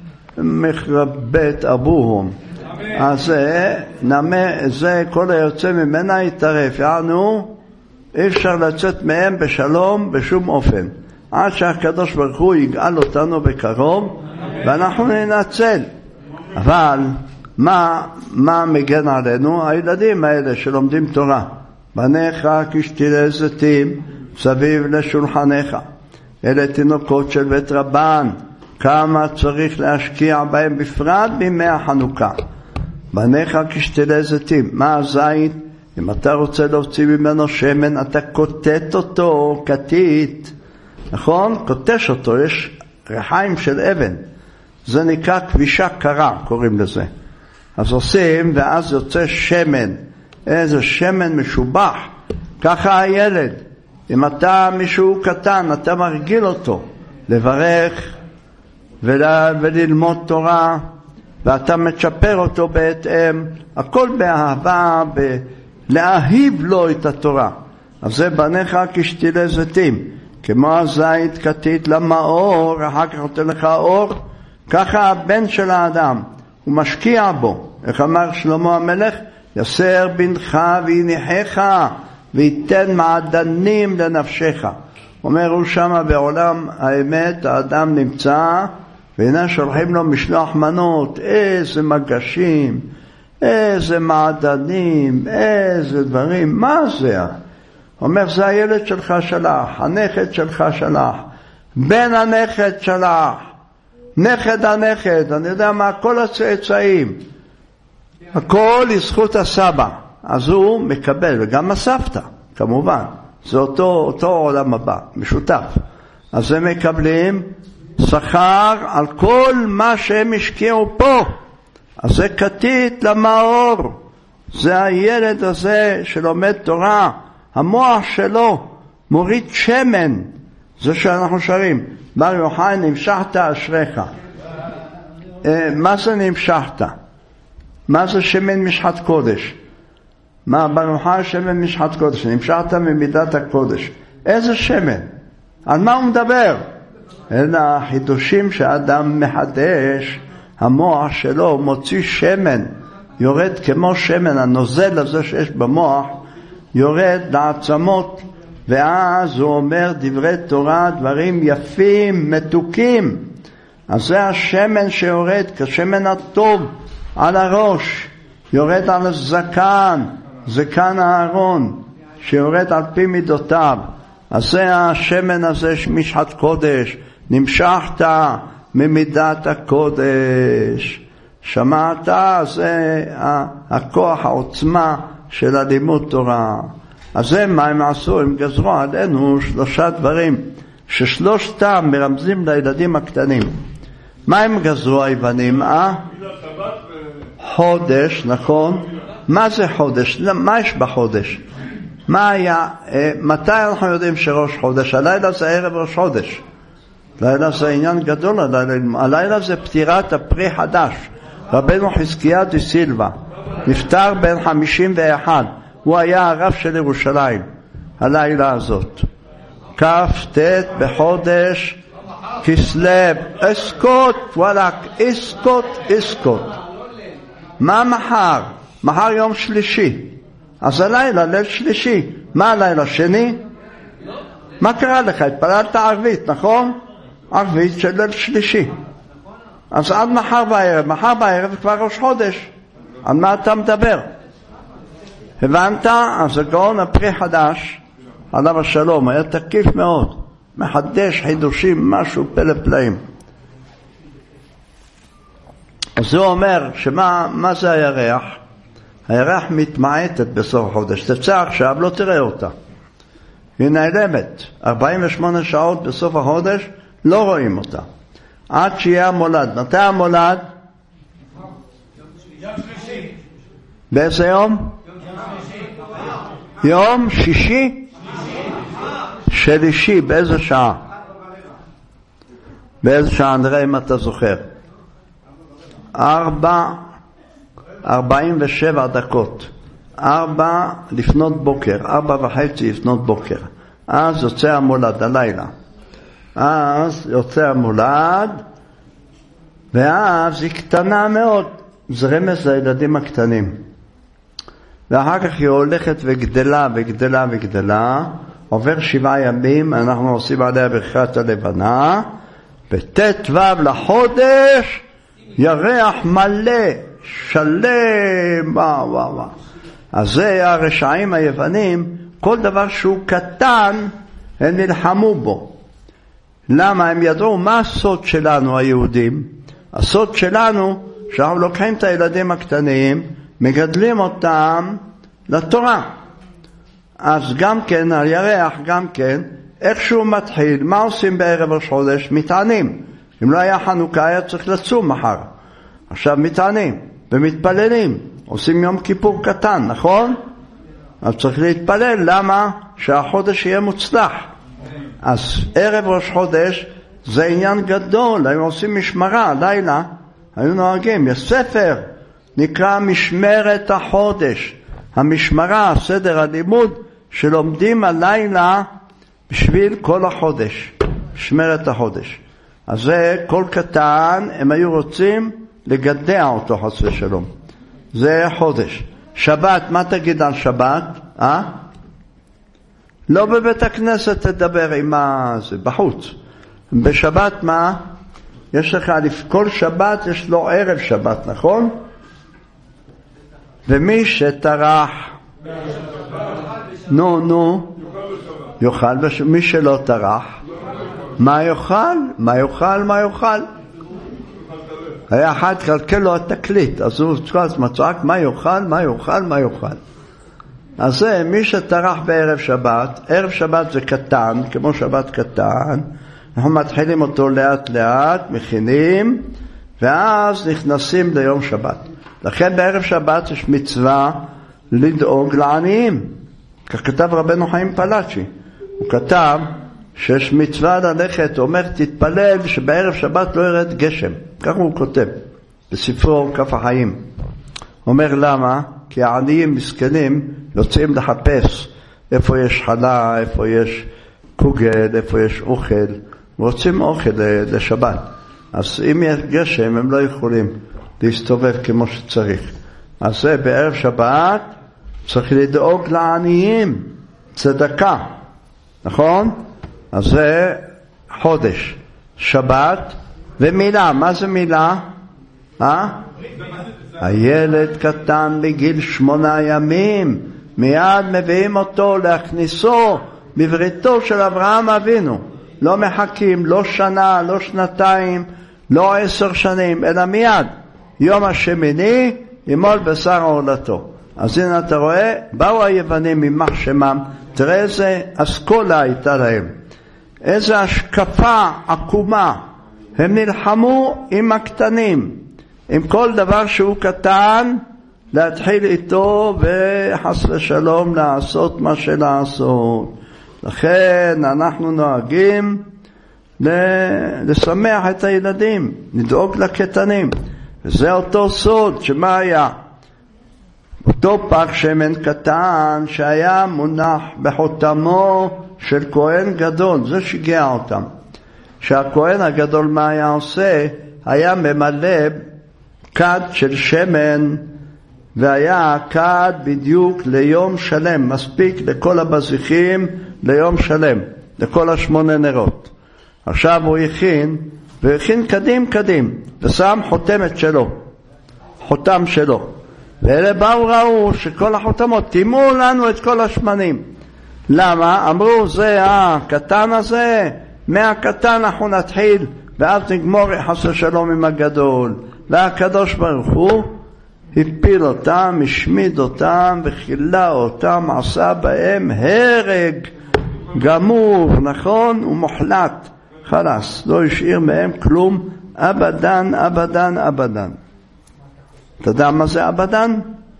מחרבת אבוהם. אז זה, נמה, זה כל היוצא ממנה יתערף, יענו, אי אפשר לצאת מהם בשלום בשום אופן, עד שהקדוש ברוך הוא יגאל אותנו בקרוב, ואנחנו ננצל. אבל מה, מה מגן עלינו? הילדים האלה שלומדים תורה. בניך כשתילי זיתים סביב לשולחניך. אלה תינוקות של בית רבן, כמה צריך להשקיע בהם בפרט בימי החנוכה. בניך כשתילי זיתים. מה הזית? אם אתה רוצה להוציא ממנו שמן, אתה קוטט אותו, קטית. נכון? קוטש אותו, יש רחיים של אבן. זה נקרא כבישה קרה, קוראים לזה. אז עושים, ואז יוצא שמן. איזה שמן משובח. ככה הילד. אם אתה מישהו קטן, אתה מרגיל אותו לברך ול... וללמוד תורה, ואתה מצ'פר אותו בהתאם. הכל באהבה, ב... להאהיב לו את התורה. אז זה בניך כשתילי זיתים. כמו הזית קטית למאור, אחר כך נותן לך אור. ככה הבן של האדם, הוא משקיע בו. איך אמר שלמה המלך? יסר בנך ויניחך ויתן מעדנים לנפשך. אומר הוא שמה בעולם האמת האדם נמצא, והנה שולחים לו משלוח מנות, איזה מגשים, איזה מעדנים, איזה דברים, מה זה? אומר זה הילד שלך שלח, הנכד שלך שלח, בן הנכד שלח, נכד הנכד, אני יודע מה, כל הצאצאים, הכל לזכות הסבא. אז הוא מקבל, וגם הסבתא כמובן, זה אותו, אותו עולם הבא, משותף. אז הם מקבלים שכר על כל מה שהם השקיעו פה. אז זה כתית למאור, זה הילד הזה שלומד תורה, המוח שלו מוריד שמן, זה שאנחנו שרים בר יוחאי נמשכת אשריך. מה זה נמשכת? מה זה שמן משחת קודש? מה בר יוחאי שמן משחת קודש? נמשכת ממידת הקודש. איזה שמן? על מה הוא מדבר? אלה החידושים שאדם מחדש, המוח שלו מוציא שמן, יורד כמו שמן, הנוזל הזה שיש במוח יורד לעצמות, ואז הוא אומר דברי תורה, דברים יפים, מתוקים. אז זה השמן שיורד כשמן הטוב על הראש, יורד על הזקן, זקן הארון, שיורד על פי מידותיו. אז זה השמן הזה שמשחת קודש, נמשכת ממידת הקודש. שמעת? זה הכוח, העוצמה של הלימוד תורה. אז זה מה הם עשו? הם גזרו עלינו שלושה דברים, ששלושתם מרמזים לילדים הקטנים. מה הם גזרו היוונים? אה? חודש, נכון? מה זה חודש? מה יש בחודש? מה היה? מתי אנחנו יודעים שראש חודש? הלילה זה ערב ראש חודש. הלילה זה עניין גדול. הלילה זה פטירת הפרי חדש. רבנו חזקיה דה סילבה נפטר בן חמישים ואחת. הוא היה הרב של ירושלים הלילה הזאת. כף תת בחודש כסלב. אסקוט וואלק, אסקוט אסקוט. מה מחר? מחר יום שלישי. אז הלילה ליל שלישי. מה הלילה שני? מה קרה לך? התפללת ערבית, נכון? ערבית של ליל שלישי. אז עד מחר בערב, מחר בערב כבר ראש חודש. על מה אתה מדבר? הבנת? אז הגאון הפרי חדש, עליו השלום, היה תקיף מאוד, מחדש חידושים, משהו פלא פלאים. אז הוא אומר שמה מה זה הירח? הירח מתמעטת בסוף החודש. תצא עכשיו, לא תראה אותה, היא נעלמת. ארבעים ושמונה שעות בסוף החודש לא רואים אותה עד שיהיה המולד. מתי המולד? יום שלישי. באיזה יום? יום שישי? שלישי. באיזה שעה? באיזה שעה? נראה אם אתה זוכר. ארבע ארבעים ושבע דקות. ארבע לפנות בוקר, ארבע וחצי לפנות בוקר. אז יוצא המולד, הלילה. אז יוצא המולד, ואז היא קטנה מאוד. זה רמז לילדים הקטנים. ואחר כך היא הולכת וגדלה וגדלה וגדלה. עובר שבעה ימים, אנחנו עושים עליה ברכת הלבנה. בתת ו' לחודש, ירח מלא, שלם, וואו וואו וואו. אז זה הרשעים היוונים, כל דבר שהוא קטן, הם נלחמו בו. למה? הם ידעו מה הסוד שלנו היהודים. הסוד שלנו, שאנחנו לוקחים את הילדים הקטנים, מגדלים אותם לתורה. אז גם כן, הירח גם כן, איכשהו מתחיל, מה עושים בערב ראש חודש? מתענים. אם לא היה חנוכה, היה צריך לצום מחר. עכשיו מתענים ומתפללים, עושים יום כיפור קטן, נכון? אז צריך להתפלל. למה? שהחודש יהיה מוצלח. אז ערב ראש חודש זה עניין גדול. הם עושים משמרה, לילה היו נוהגים, יש ספר נקרא משמרת החודש. המשמרה, סדר הלימוד שלומדים הלילה בשביל כל החודש, משמרת החודש. אז זה כל קטן, הם היו רוצים לגדע אותו חס ושלום. זה חודש. שבת, מה תגיד על שבת? אה? לא בבית הכנסת תדבר עם מה זה, בחוץ. בשבת מה? יש לך, כל שבת יש לו ערב שבת, נכון? ומי שטרח, נו, נו, יאכל, מי שלא טרח, מה יאכל? מה יאכל? מה יאכל? היה אחד קלקל לו התקליט, אז הוא צועק מה יאכל? מה יאכל? מה יאכל? אז זה מי שטרח בערב שבת, ערב שבת זה קטן, כמו שבת קטן, אנחנו מתחילים אותו לאט לאט, מכינים, ואז נכנסים ליום שבת. לכן בערב שבת יש מצווה לדאוג לעניים. כך כתב רבנו חיים פלאצ'י. הוא כתב שיש מצווה ללכת, הוא אומר תתפלל שבערב שבת לא ירד גשם. כך הוא כותב בספרו כף החיים. הוא אומר למה? כי העניים מסכנים יוצאים לחפש איפה יש חלה, איפה יש קוגל, איפה יש אוכל. רוצים אוכל לשבת. אז אם יש גשם הם לא יכולים להסתובב כמו שצריך. אז זה בערב שבת צריך לדאוג לעניים, צדקה, נכון? אז זה חודש, שבת ומילה. מה זה מילה? אה? הילד קטן בגיל שמונה ימים, מיד מביאים אותו להכניסו בבריתו של אברהם אבינו. לא מחכים, לא שנה, לא שנתיים, לא עשר שנים, אלא מיד. יום השמיני ימול בשר עולתו. אז הנה אתה רואה, באו היוונים ממח שמם, תראה איזה אסכולה הייתה להם, איזה השקפה עקומה. הם נלחמו עם הקטנים, עם כל דבר שהוא קטן, להתחיל איתו וחס ושלום לעשות מה שלעשות. לכן אנחנו נוהגים לשמח את הילדים, לדאוג לקטנים. וזה אותו סוד, שמה היה? אותו פח שמן קטן שהיה מונח בחותמו של כהן גדול, זה שיגע אותם. שהכהן הגדול מה היה עושה? היה ממלא כד של שמן, והיה כד בדיוק ליום שלם, מספיק לכל הבזיחים ליום שלם, לכל השמונה נרות. עכשיו הוא הכין, והכין קדים קדים, ושם חותמת שלו, חותם שלו. ואלה באו ראו שכל החותמות, תימו לנו את כל השמנים. למה? אמרו זה הקטן הזה, מהקטן אנחנו נתחיל, ואז נגמור חס ושלום עם הגדול. והקדוש ברוך הוא הפיל אותם, השמיד אותם וחילה אותם, עשה בהם הרג גמור, נכון? ומוחלט. חלס, לא השאיר מהם כלום, אבדן, אבדן, אבדן. אתה יודע מה זה אבדן?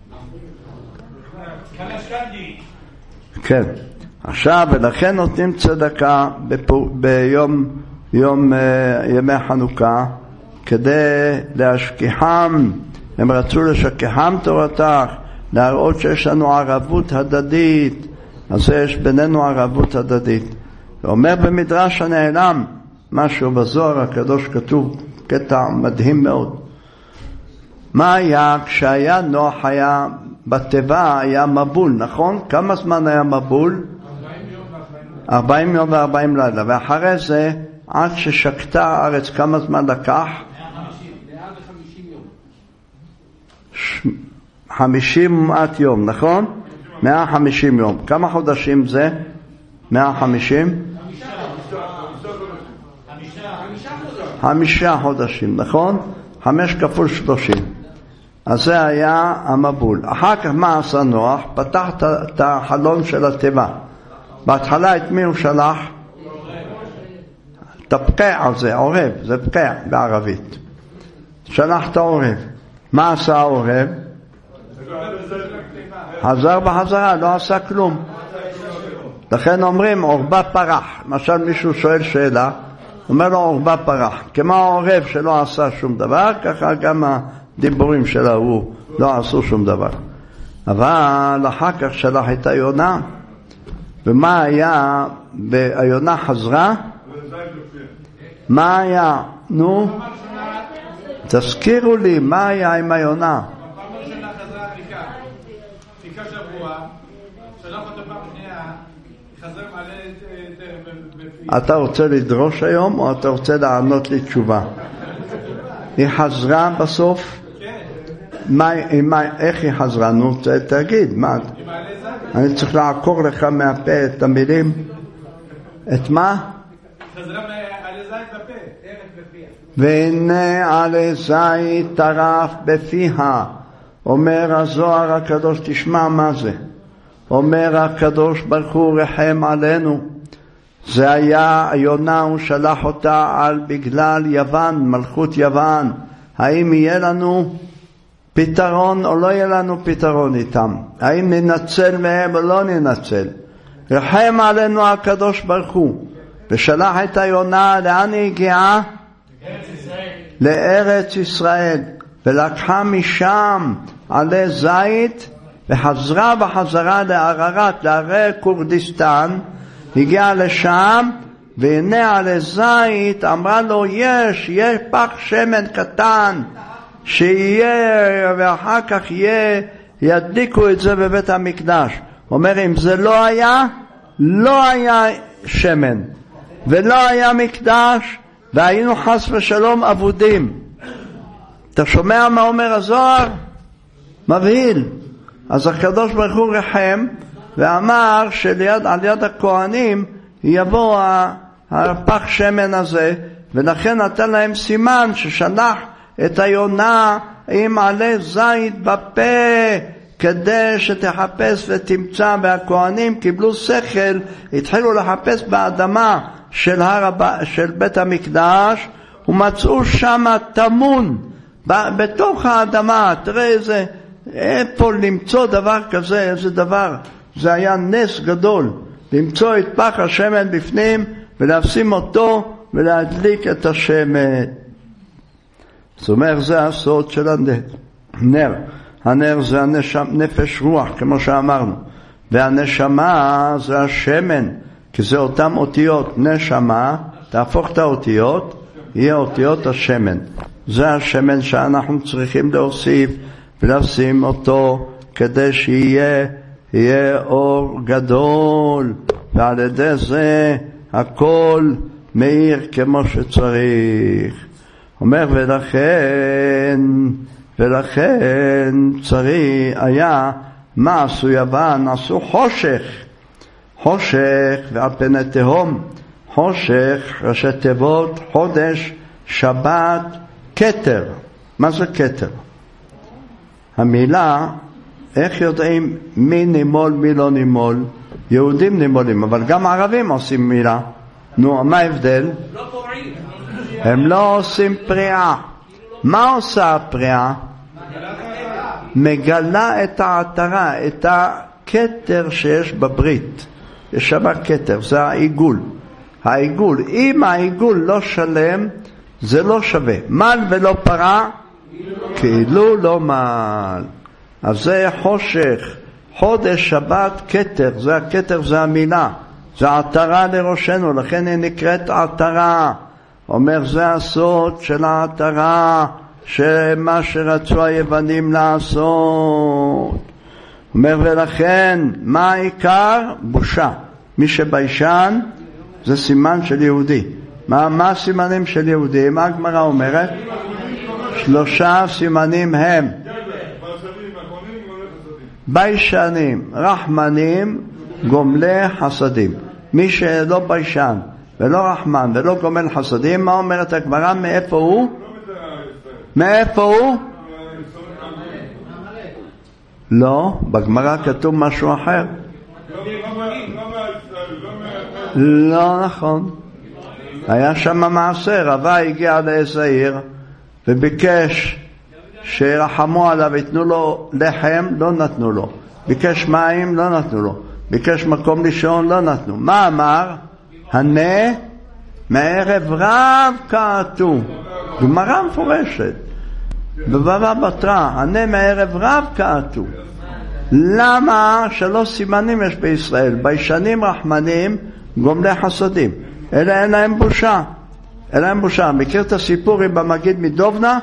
כן. עכשיו, ולכן נותנים צדקה ביום יום, ימי חנוכה, כדי להשכיחם. הם רצו לשכיחם תורתך, להראות שיש לנו ערבות הדדית. אז יש בינינו ערבות הדדית. ואומר במדרש הנעלם, משהו בזוהר הקדוש כתוב, קטע מדהים מאוד. מה היה? כשהיה נוח היה בטבע, היה מבול, נכון? כמה זמן היה מבול? ארבעים יום וארבעים לילה. ואחרי זה, עד ששקטה הארץ, כמה זמן לקח? חמישים מעט יום, נכון? מאה וחמישים יום. כמה חודשים זה? מאה וחמישים? חמישה חודשים, נכון? חמש כפול שלושים. אז זה היה המבול. אחר כך מה עשה נוח? פתח את החלון של הטבע. בהתחלה את מי הוא שלח? את הפקע הזה, עורב, זה פקע בערבית. שלח את העורב. מה עשה העורב? חזר בחזרה, לא עשה כלום. לכן אומרים עורבה פרח. למשל מישהו שואל שאלה, אומר לו עורבה פרח. כמו העורב שלא עשה שום דבר, ככה גם הדיבורים שלה הוא לא עשו שום דבר. אבל אחר כך שלח את היונה. ומה היה? היונה חזרה? מה היה? נו? תזכירו לי, מה היה עם היונה? שלח אותו פעם שנייה, חזר מלא... אתה רוצה לדרוש היום או אתה רוצה לענות לי תשובה? היא חזרה בסוף? מה, מה, איך היא חזרה? נו, תגיד, מה? אני צריך לעקור לך מהפה את המילים? את מה? חזרה מעלה זית בפה, ערף בפיה. והנה עלה זית טרף בפיה. אומר הזוהר הקדוש, תשמע מה זה. אומר הקדוש ברוך הוא רחם עלינו. זה היה יונה, הוא שלח אותה על בגלל יוון, מלכות יוון. האם יהיה לנו פתרון או לא יהיה לנו פתרון איתם? האם ננצל מהם או לא ננצל? רחם עלינו הקדוש ברוך הוא. ושלח את היונה, לאן היא הגיעה? לארץ ישראל. לארץ ישראל. ולקחה משם עלי זית וחזרה בחזרה לערערת, לערי כורדיסטן. הגיעה לשם, והנה עלי זית אמרה לו, יש, יש פח שמן קטן שיהיה, ואחר כך יהיה, ידליקו את זה בבית המקדש. אומר, אם זה לא היה, לא היה שמן ולא היה מקדש, והיינו חס ושלום אבודים. אתה שומע מה אומר הזוהר? מבהיל. אז הקדוש ברוך הוא רחם ואמר שליד על יד הכהנים יבוא הפח שמן הזה, ולכן נתן להם סימן ששלח את היונה עם עלי זית בפה כדי שתחפש ותמצא. והכהנים קיבלו שכל, התחילו לחפש באדמה של, הר, של בית המקדש, ומצאו שם תמון בתוך האדמה. תראה איזה, איפה למצוא דבר כזה, איזה דבר. זה היה נס גדול, למצוא את פח השמן בפנים ולשים אותו ולהדליק את השמן. זאת אומרת, זה הסוד של הנר. הנר זה הנשמה, נפש רוח, כמו שאמרנו. והנשמה זה השמן, כי זה אותם אותיות. נשמה, תהפוך את האותיות, יהיה אותיות השמן. זה השמן שאנחנו צריכים להוסיף ולשים אותו כדי שיהיה יהיה אור גדול, ועל ידי זה הכל מאיר כמו שצריך. אומר, ולכן ולכן צריך היה, מה עשו יוון? עשו חושך, חושך ועל פני תהום. חושך ראשי תיבות חודש, שבת, כתר. מה זה כתר? המילה, איך יודעים מי נימול מי לא נימול? יהודים נימולים, אבל גם ערבים עושים מילה. נו, מה ההבדל? לא פורעים. הם לא עושים פריעה. מה עושה הפריעה? מגלה את העטרה, את הכתר שיש בברית. יש שם כתר, זה העיגול. העיגול, אם העיגול לא שלם, זה לא שווה. מל ולא פרה, כאילו לא מל. אז זה חושך, חודש, שבת, כתר. זה הכתר, זה המילה. זה עטרה לראשנו, לכן היא נקראת עטרה. אומר, זה הסוד של העטרה, שמה שרצו היוונים לעשות. אומר, ולכן, מה העיקר? בושה. מי שביישן, זה סימן של יהודי. מה, מה הסימנים של יהודי? מה הגמרא אומרת? שלושה סימנים הם ביישנים, רחמנים, גומלי חסדים. מי שלא ביישן ולא רחמן ולא גומל חסדים, מה אומרת הגמרא? מאיפה הוא? מאיפה הוא? לא, בגמרא כתוב משהו אחר. לא נכון. היה שם מעשה, רבה הגיע לאיזה עיר וביקש שרחמו עליו, יתנו לו לחם, לא נתנו לו. ביקש מים, לא נתנו לו. ביקש מקום לישון, לא נתנו. מה אמר? הנה מערב רב קעתו. גמרא מפורשת בבבא בתרא, הנה מערב רב קעתו. למה? שלוש סימנים יש בישראל, ביישנים, רחמנים, גומלי חסדים. אלה אין להם בושה, אין להם בושה. מכיר את הסיפור עם המגיד מדובנה?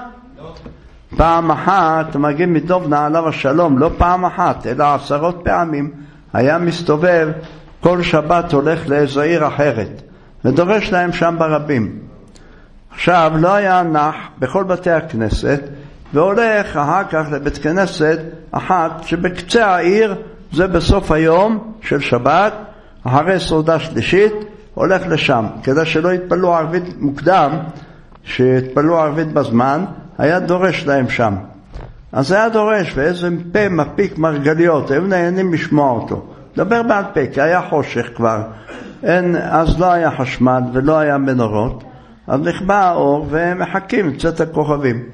פעם אחת המגיד מדובנה עליו השלום, לא פעם אחת אלא עשרות פעמים, היה מסתובב, כל שבת הולך לאיזו עיר אחרת, ודורש להם שם ברבים. עכשיו לא היה נח בכל בתי הכנסת, והולך אחר כך לבית כנסת אחת שבקצה העיר, זה בסוף היום של שבת, אחרי סעודה שלישית, הולך לשם, כדי שלא יתפלו ערבית מוקדם, שיתפלו ערבית בזמן, היה דורש להם שם. אז היה דורש, ואיזה פה מפיק מרגליות, הם נהנים לשמוע אותו. דבר בעל פה, כי היה חושך כבר, אין, אז לא היה חשמל ולא היה מנורות, אז נכבה האור ומחכים צאת הכוכבים.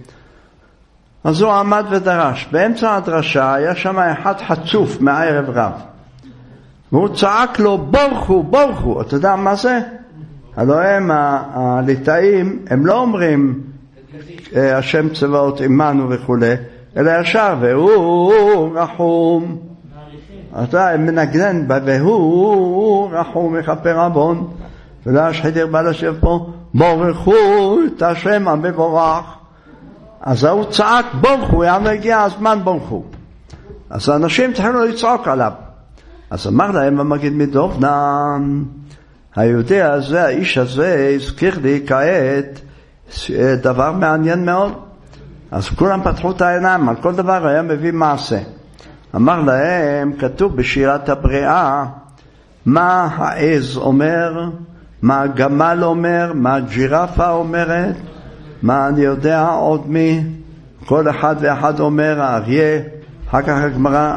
אז הוא עמד ודרש. באמצע הדרשה היה שם אחד חצוף מהערב רב. והוא צעק לו, בורכו, בורכו. אתה יודע מה זה? הלוא הם, הליטאים, הם לא אומרים השם צבאות עמנו וכו', אלא ישר, והוא רחום. אתה הם מנגנן בה, והוא רחום מכפר עוון. ולא השחית הרבה לשב פה, בורכו את השם המבורך. אז הוא צעק בורכו, יענו הגיע הזמן בורכו. אז האנשים תחילו לצעוק עליו. אז אמר להם המגיד מדובנה, היהודי הזה, האיש הזה, הזכיר לי כעת דבר מעניין מאוד. אז כולם פתחו את העיניים, על כל דבר היה מביא מעשה. אמר להם, כתוב בשירת הבריאה, מה העז אומר, מה הגמל אומר, מה הג'ירפה אומרת, מה אני יודע עוד מי, כל אחד ואחד אומר, האריה, אחר כך הגמרא,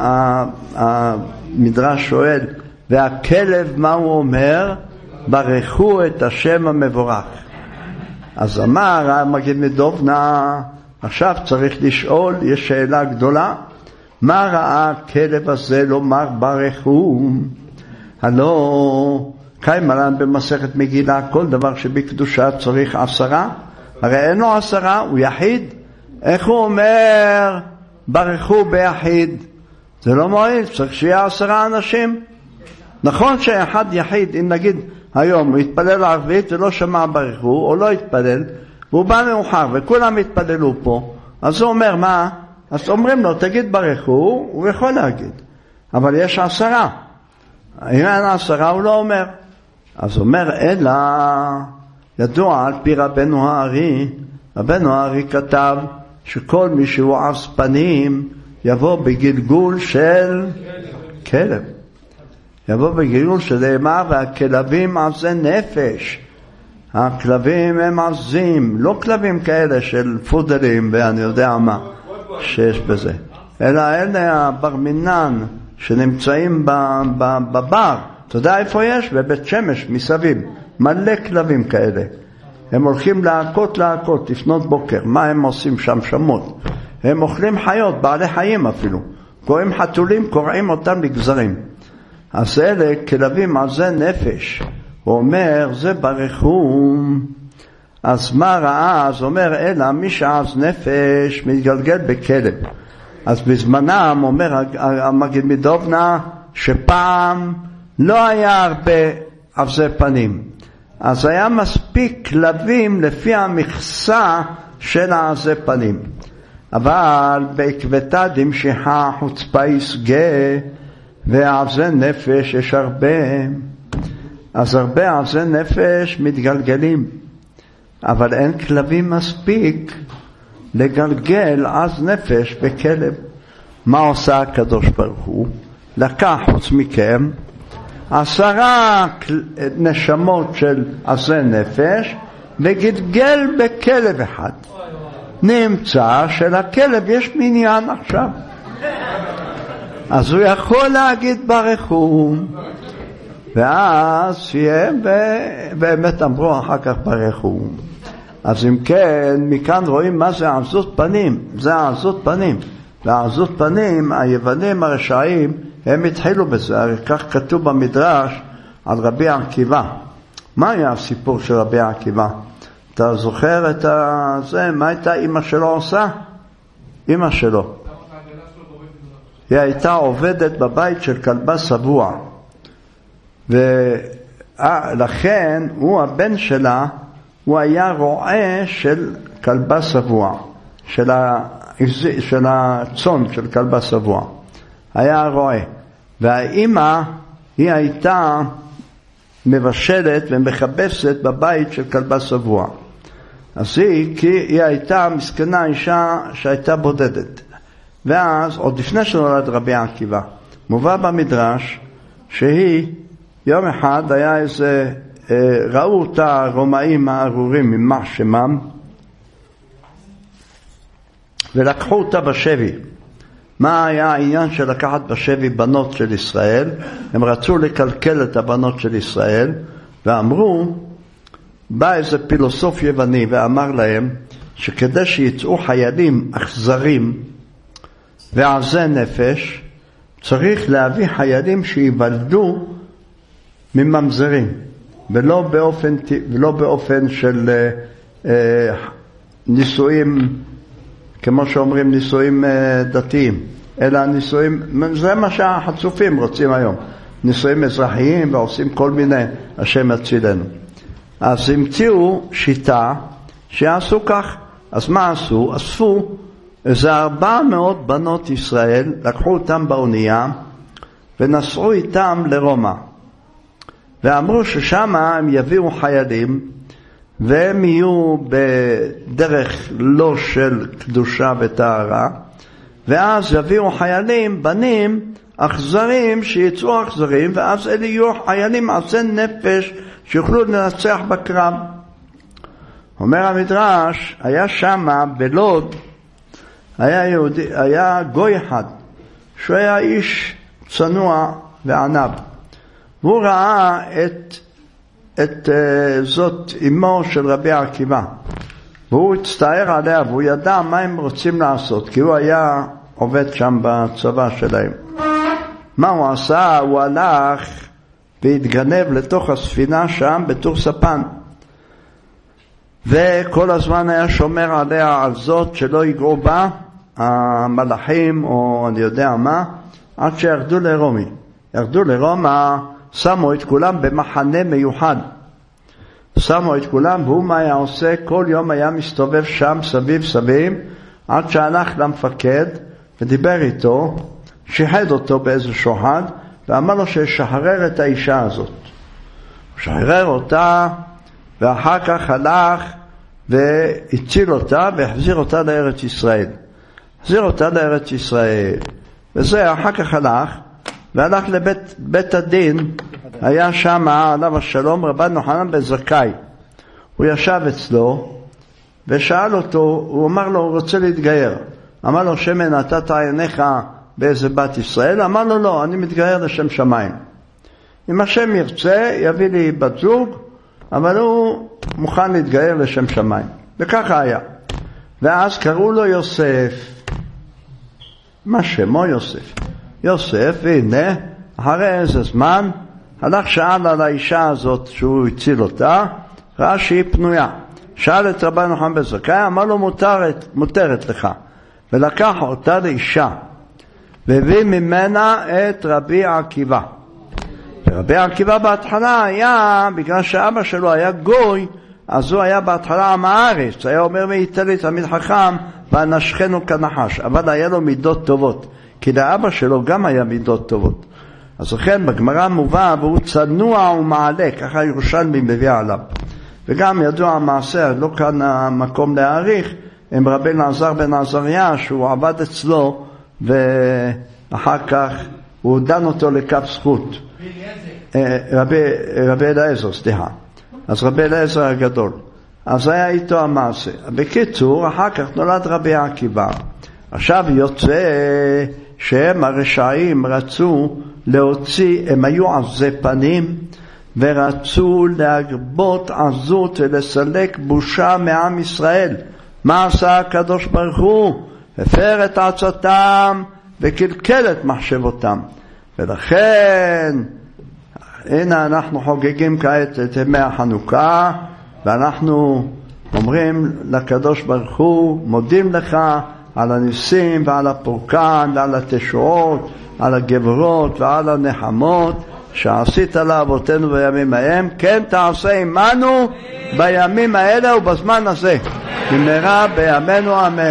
המדרש שואל, והכלב מה הוא אומר? ברכו את השם המבורך. אז אמר המגיד מדובנה, עכשיו צריך לשאול, יש שאלה גדולה, מה ראה הכלב הזה לומר ברכו? הלא, קיימרן במסכת מגילה, כל דבר שבקדושה צריך עשרה, הרי אין לו עשרה, הוא יחיד. איך הוא אומר ברכו ביחיד? זה לא מועיל, צריך שיהיה עשרה אנשים. נכון שאחד יחיד, אם נגיד היום הוא יתפלל ערבית ולא שמע ברכו, או לא יתפלל, והוא בא מאוחר וכולם יתפללו פה, אז הוא אומר מה? אז אומרים לו תגיד ברכו, הוא יכול להגיד, אבל יש עשרה. אם אין עשרה הוא לא אומר. אז אומר אלא ידוע על פי רבנו הארי, רבנו הארי כתב שכל מי שהוא עז פנים יבוא בגלגול של כלב. יבוא בגלגול של אימה, והכלבים עזי נפש. הכלבים הם עזים, לא כלבים כאלה של פודלים ואני יודע מה שיש בזה, אלא אלה הברמינן שנמצאים בבר. אתה יודע איפה יש? בבית שמש מסביב, מלא כלבים כאלה. הם הולכים להכות להכות לפנות בוקר. מה הם עושים שם? שמות. הם אוכלים חיות, בעלי חיים אפילו. קוראים חתולים, קוראים אותם לגזרים. אז אלה כלבים עזי נפש. הוא אומר זה ברכו. אז מה ראה? אז אומר אלא מי שעז נפש מתגלגל בכלב. אז בזמנם אומר המגיד מדובנה שפעם לא היה הרבה עזי פנים, אז היה מספיק כלבים לפי המכסה של העזי פנים. אבל בעקבתא דמשיחא חוצפה יסגה, ועזי נפש יש הרבה, אז הרבה עזי נפש מתגלגלים, אבל אין כלבים מספיק לגלגל עז נפש בכלב. מה עושה הקדוש ברוך הוא? לקח חוץ מכם עשרה נשמות של עזי נפש וגלגל בכלב אחד. נמצא שלכלב יש מניין עכשיו, אז הוא יכול להגיד ברכו, ואז סיים, ובאמת אמרו אחר כך ברכו. אז אם כן, מכאן רואים מה זה עזות פנים. זה עזות פנים. ועזות פנים, היוונים הרשעים, הם התחילו בזה. הרי כך כתוב במדרש על רבי עקיבא. מה היה הסיפור של רבי עקיבא? אתה זוכר את זה? מה הייתה אמא שלו עושה? אמא שלו. היא הייתה עובדת בבית של כלבה שבוע. ולכן הוא, הבן שלה, הוא היה רועה של כלבה שבוע, של, ה... של הצאן של כלבה שבוע. היה רועה. והאימא היא הייתה מבשלת ומחפשת בבית של כלבה שבוע. אז היא, כי היא הייתה מסכנה אישה שהייתה בודדת. ואז, עוד לפני שנולד רבי עקיבא, מובא במדרש שהיא, יום אחד היה איזה, ראו אותה הרומאים הארורים ממח שמם, ולקחו אותה בשבי. מה היה העניין של לקחת בשבי בנות של ישראל? הם רצו לקלקל את הבנות של ישראל, ואמרו, בא איזה פילוסוף יווני ואמר להם, שכדי שיצאו חיילים אכזרים ועזי נפש, צריך להביא חיילים שיוולדו מממזרים, ולא באופן, ולא באופן של אה, אה, נישואים, כמו שאומרים נישואים אה, דתיים, אלא נישואים, זה מה שהחצופים רוצים היום, נישואים אזרחיים ועושים כל מיני, השם הצילנו. אז המציאו שיטה שיעשו כך. אז מה עשו? אספו איזה ארבע מאות בנות ישראל, לקחו אותם באונייה ונסעו איתם לרומא, ואמרו ששם הם יביאו חיילים והם יהיו בדרך לא של קדושה וטהרה, ואז יביאו חיילים, בנים אכזרים שיצאו אכזרים, ואז אלה יהיו חיילים עשי נפש שיוכלו לנצח בקרב. אומר המדרש, היה שם בלוד, היה, יהודי, היה גוי אחד, שהוא היה איש צנוע וענב, והוא ראה את, את uh, זאת אמו של רבי עקיבא, והוא הצטער עליה, והוא ידע מה הם רוצים לעשות, כי הוא היה עובד שם בצבא שלהם. מה הוא עשה? הוא הלך והתגנב לתוך הספינה שם בתור ספן, וכל הזמן היה שומר עליה על זאת שלא יגעו בה המלאכים או אני יודע מה, עד שירדו לרומי. ירדו לרומא, שמו את כולם במחנה מיוחד, שמו את כולם, והוא מה היה עושה? כל יום היה מסתובב שם סביב סביב, עד שהלך למפקד ודיבר איתו, שיחד אותו באיזה שוחד, ואמר לו שישחרר את האישה הזאת. הוא שחרר אותה, ואחר כך הלך והציל אותה והחזיר אותה לארץ ישראל. החזיר אותה לארץ ישראל. וזה אחר כך הלך, והלך לבית בית הדין, היה שם עליו השלום רבן יוחנן בן זכאי. הוא ישב אצלו ושאל אותו, הוא אמר לו, הוא רוצה להתגייר. אמר לו, שמן נתת עיניך באיזה בת ישראל? אמר לו, לא, אני מתגייר לשם שמיים. אם השם ירצה יביא לי בת זוג, אבל הוא מוכן להתגייר לשם שמיים. וככה היה. ואז קראו לו יוסף. מה שמו יוסף? יוסף, והנה, אחרי איזה זמן, הלך שאל על האישה הזאת שהוא הציל אותה, ראה שהיא פנויה. שאל את רבן יוחנן בן זכאי, אמר לו, מותרת, מותרת לך. ולקח אותה לאישה, והביא ממנה את רבי עקיבא. ורבי עקיבא בהתחלה היה, בגלל שאבא שלו היה גוי, אז הוא היה בהתחלה עם הארץ, היה אומר מאיתלי תמיד חכם, ואנשכנו כנחש, אבל היה לו מידות טובות, כי לאבא שלו גם היה מידות טובות. אז לכן בגמרא מובא, והוא צנוע ומעלה, ככה ירושלמי מביא עליו. וגם ידוע המעשה, לא כאן המקום להעריך, עם רבי אלעזר בן עזריה, שהוא עבד אצלו, ואחר כך הוא דן אותו לכף זכות. רבי, רבי אליעזר, סליחה. אז רבי אליעזר הגדול. אז היה איתו המעשה. בקיצור, אחר כך נולד רבי עקיבא. עכשיו יוצא שהם הרשעים רצו להוציא, הם היו עזי פנים, ורצו להגבות עזות ולסלק בושה מעם ישראל. מה עשה הקדוש ברוך הוא? הפר את עצתם וקלקל את מחשבותם. ולכן, הנה אנחנו חוגגים כעת את ימי החנוכה, ואנחנו אומרים לקדוש ברוך הוא, מודים לך על הניסים ועל הפורקן ועל התשועות, על הגברות ועל הנחמות שעשית לאבותינו בימים ההם, כן תעשה עמנו בימים האלה ובזמן הזה, במהרה בימינו אמן.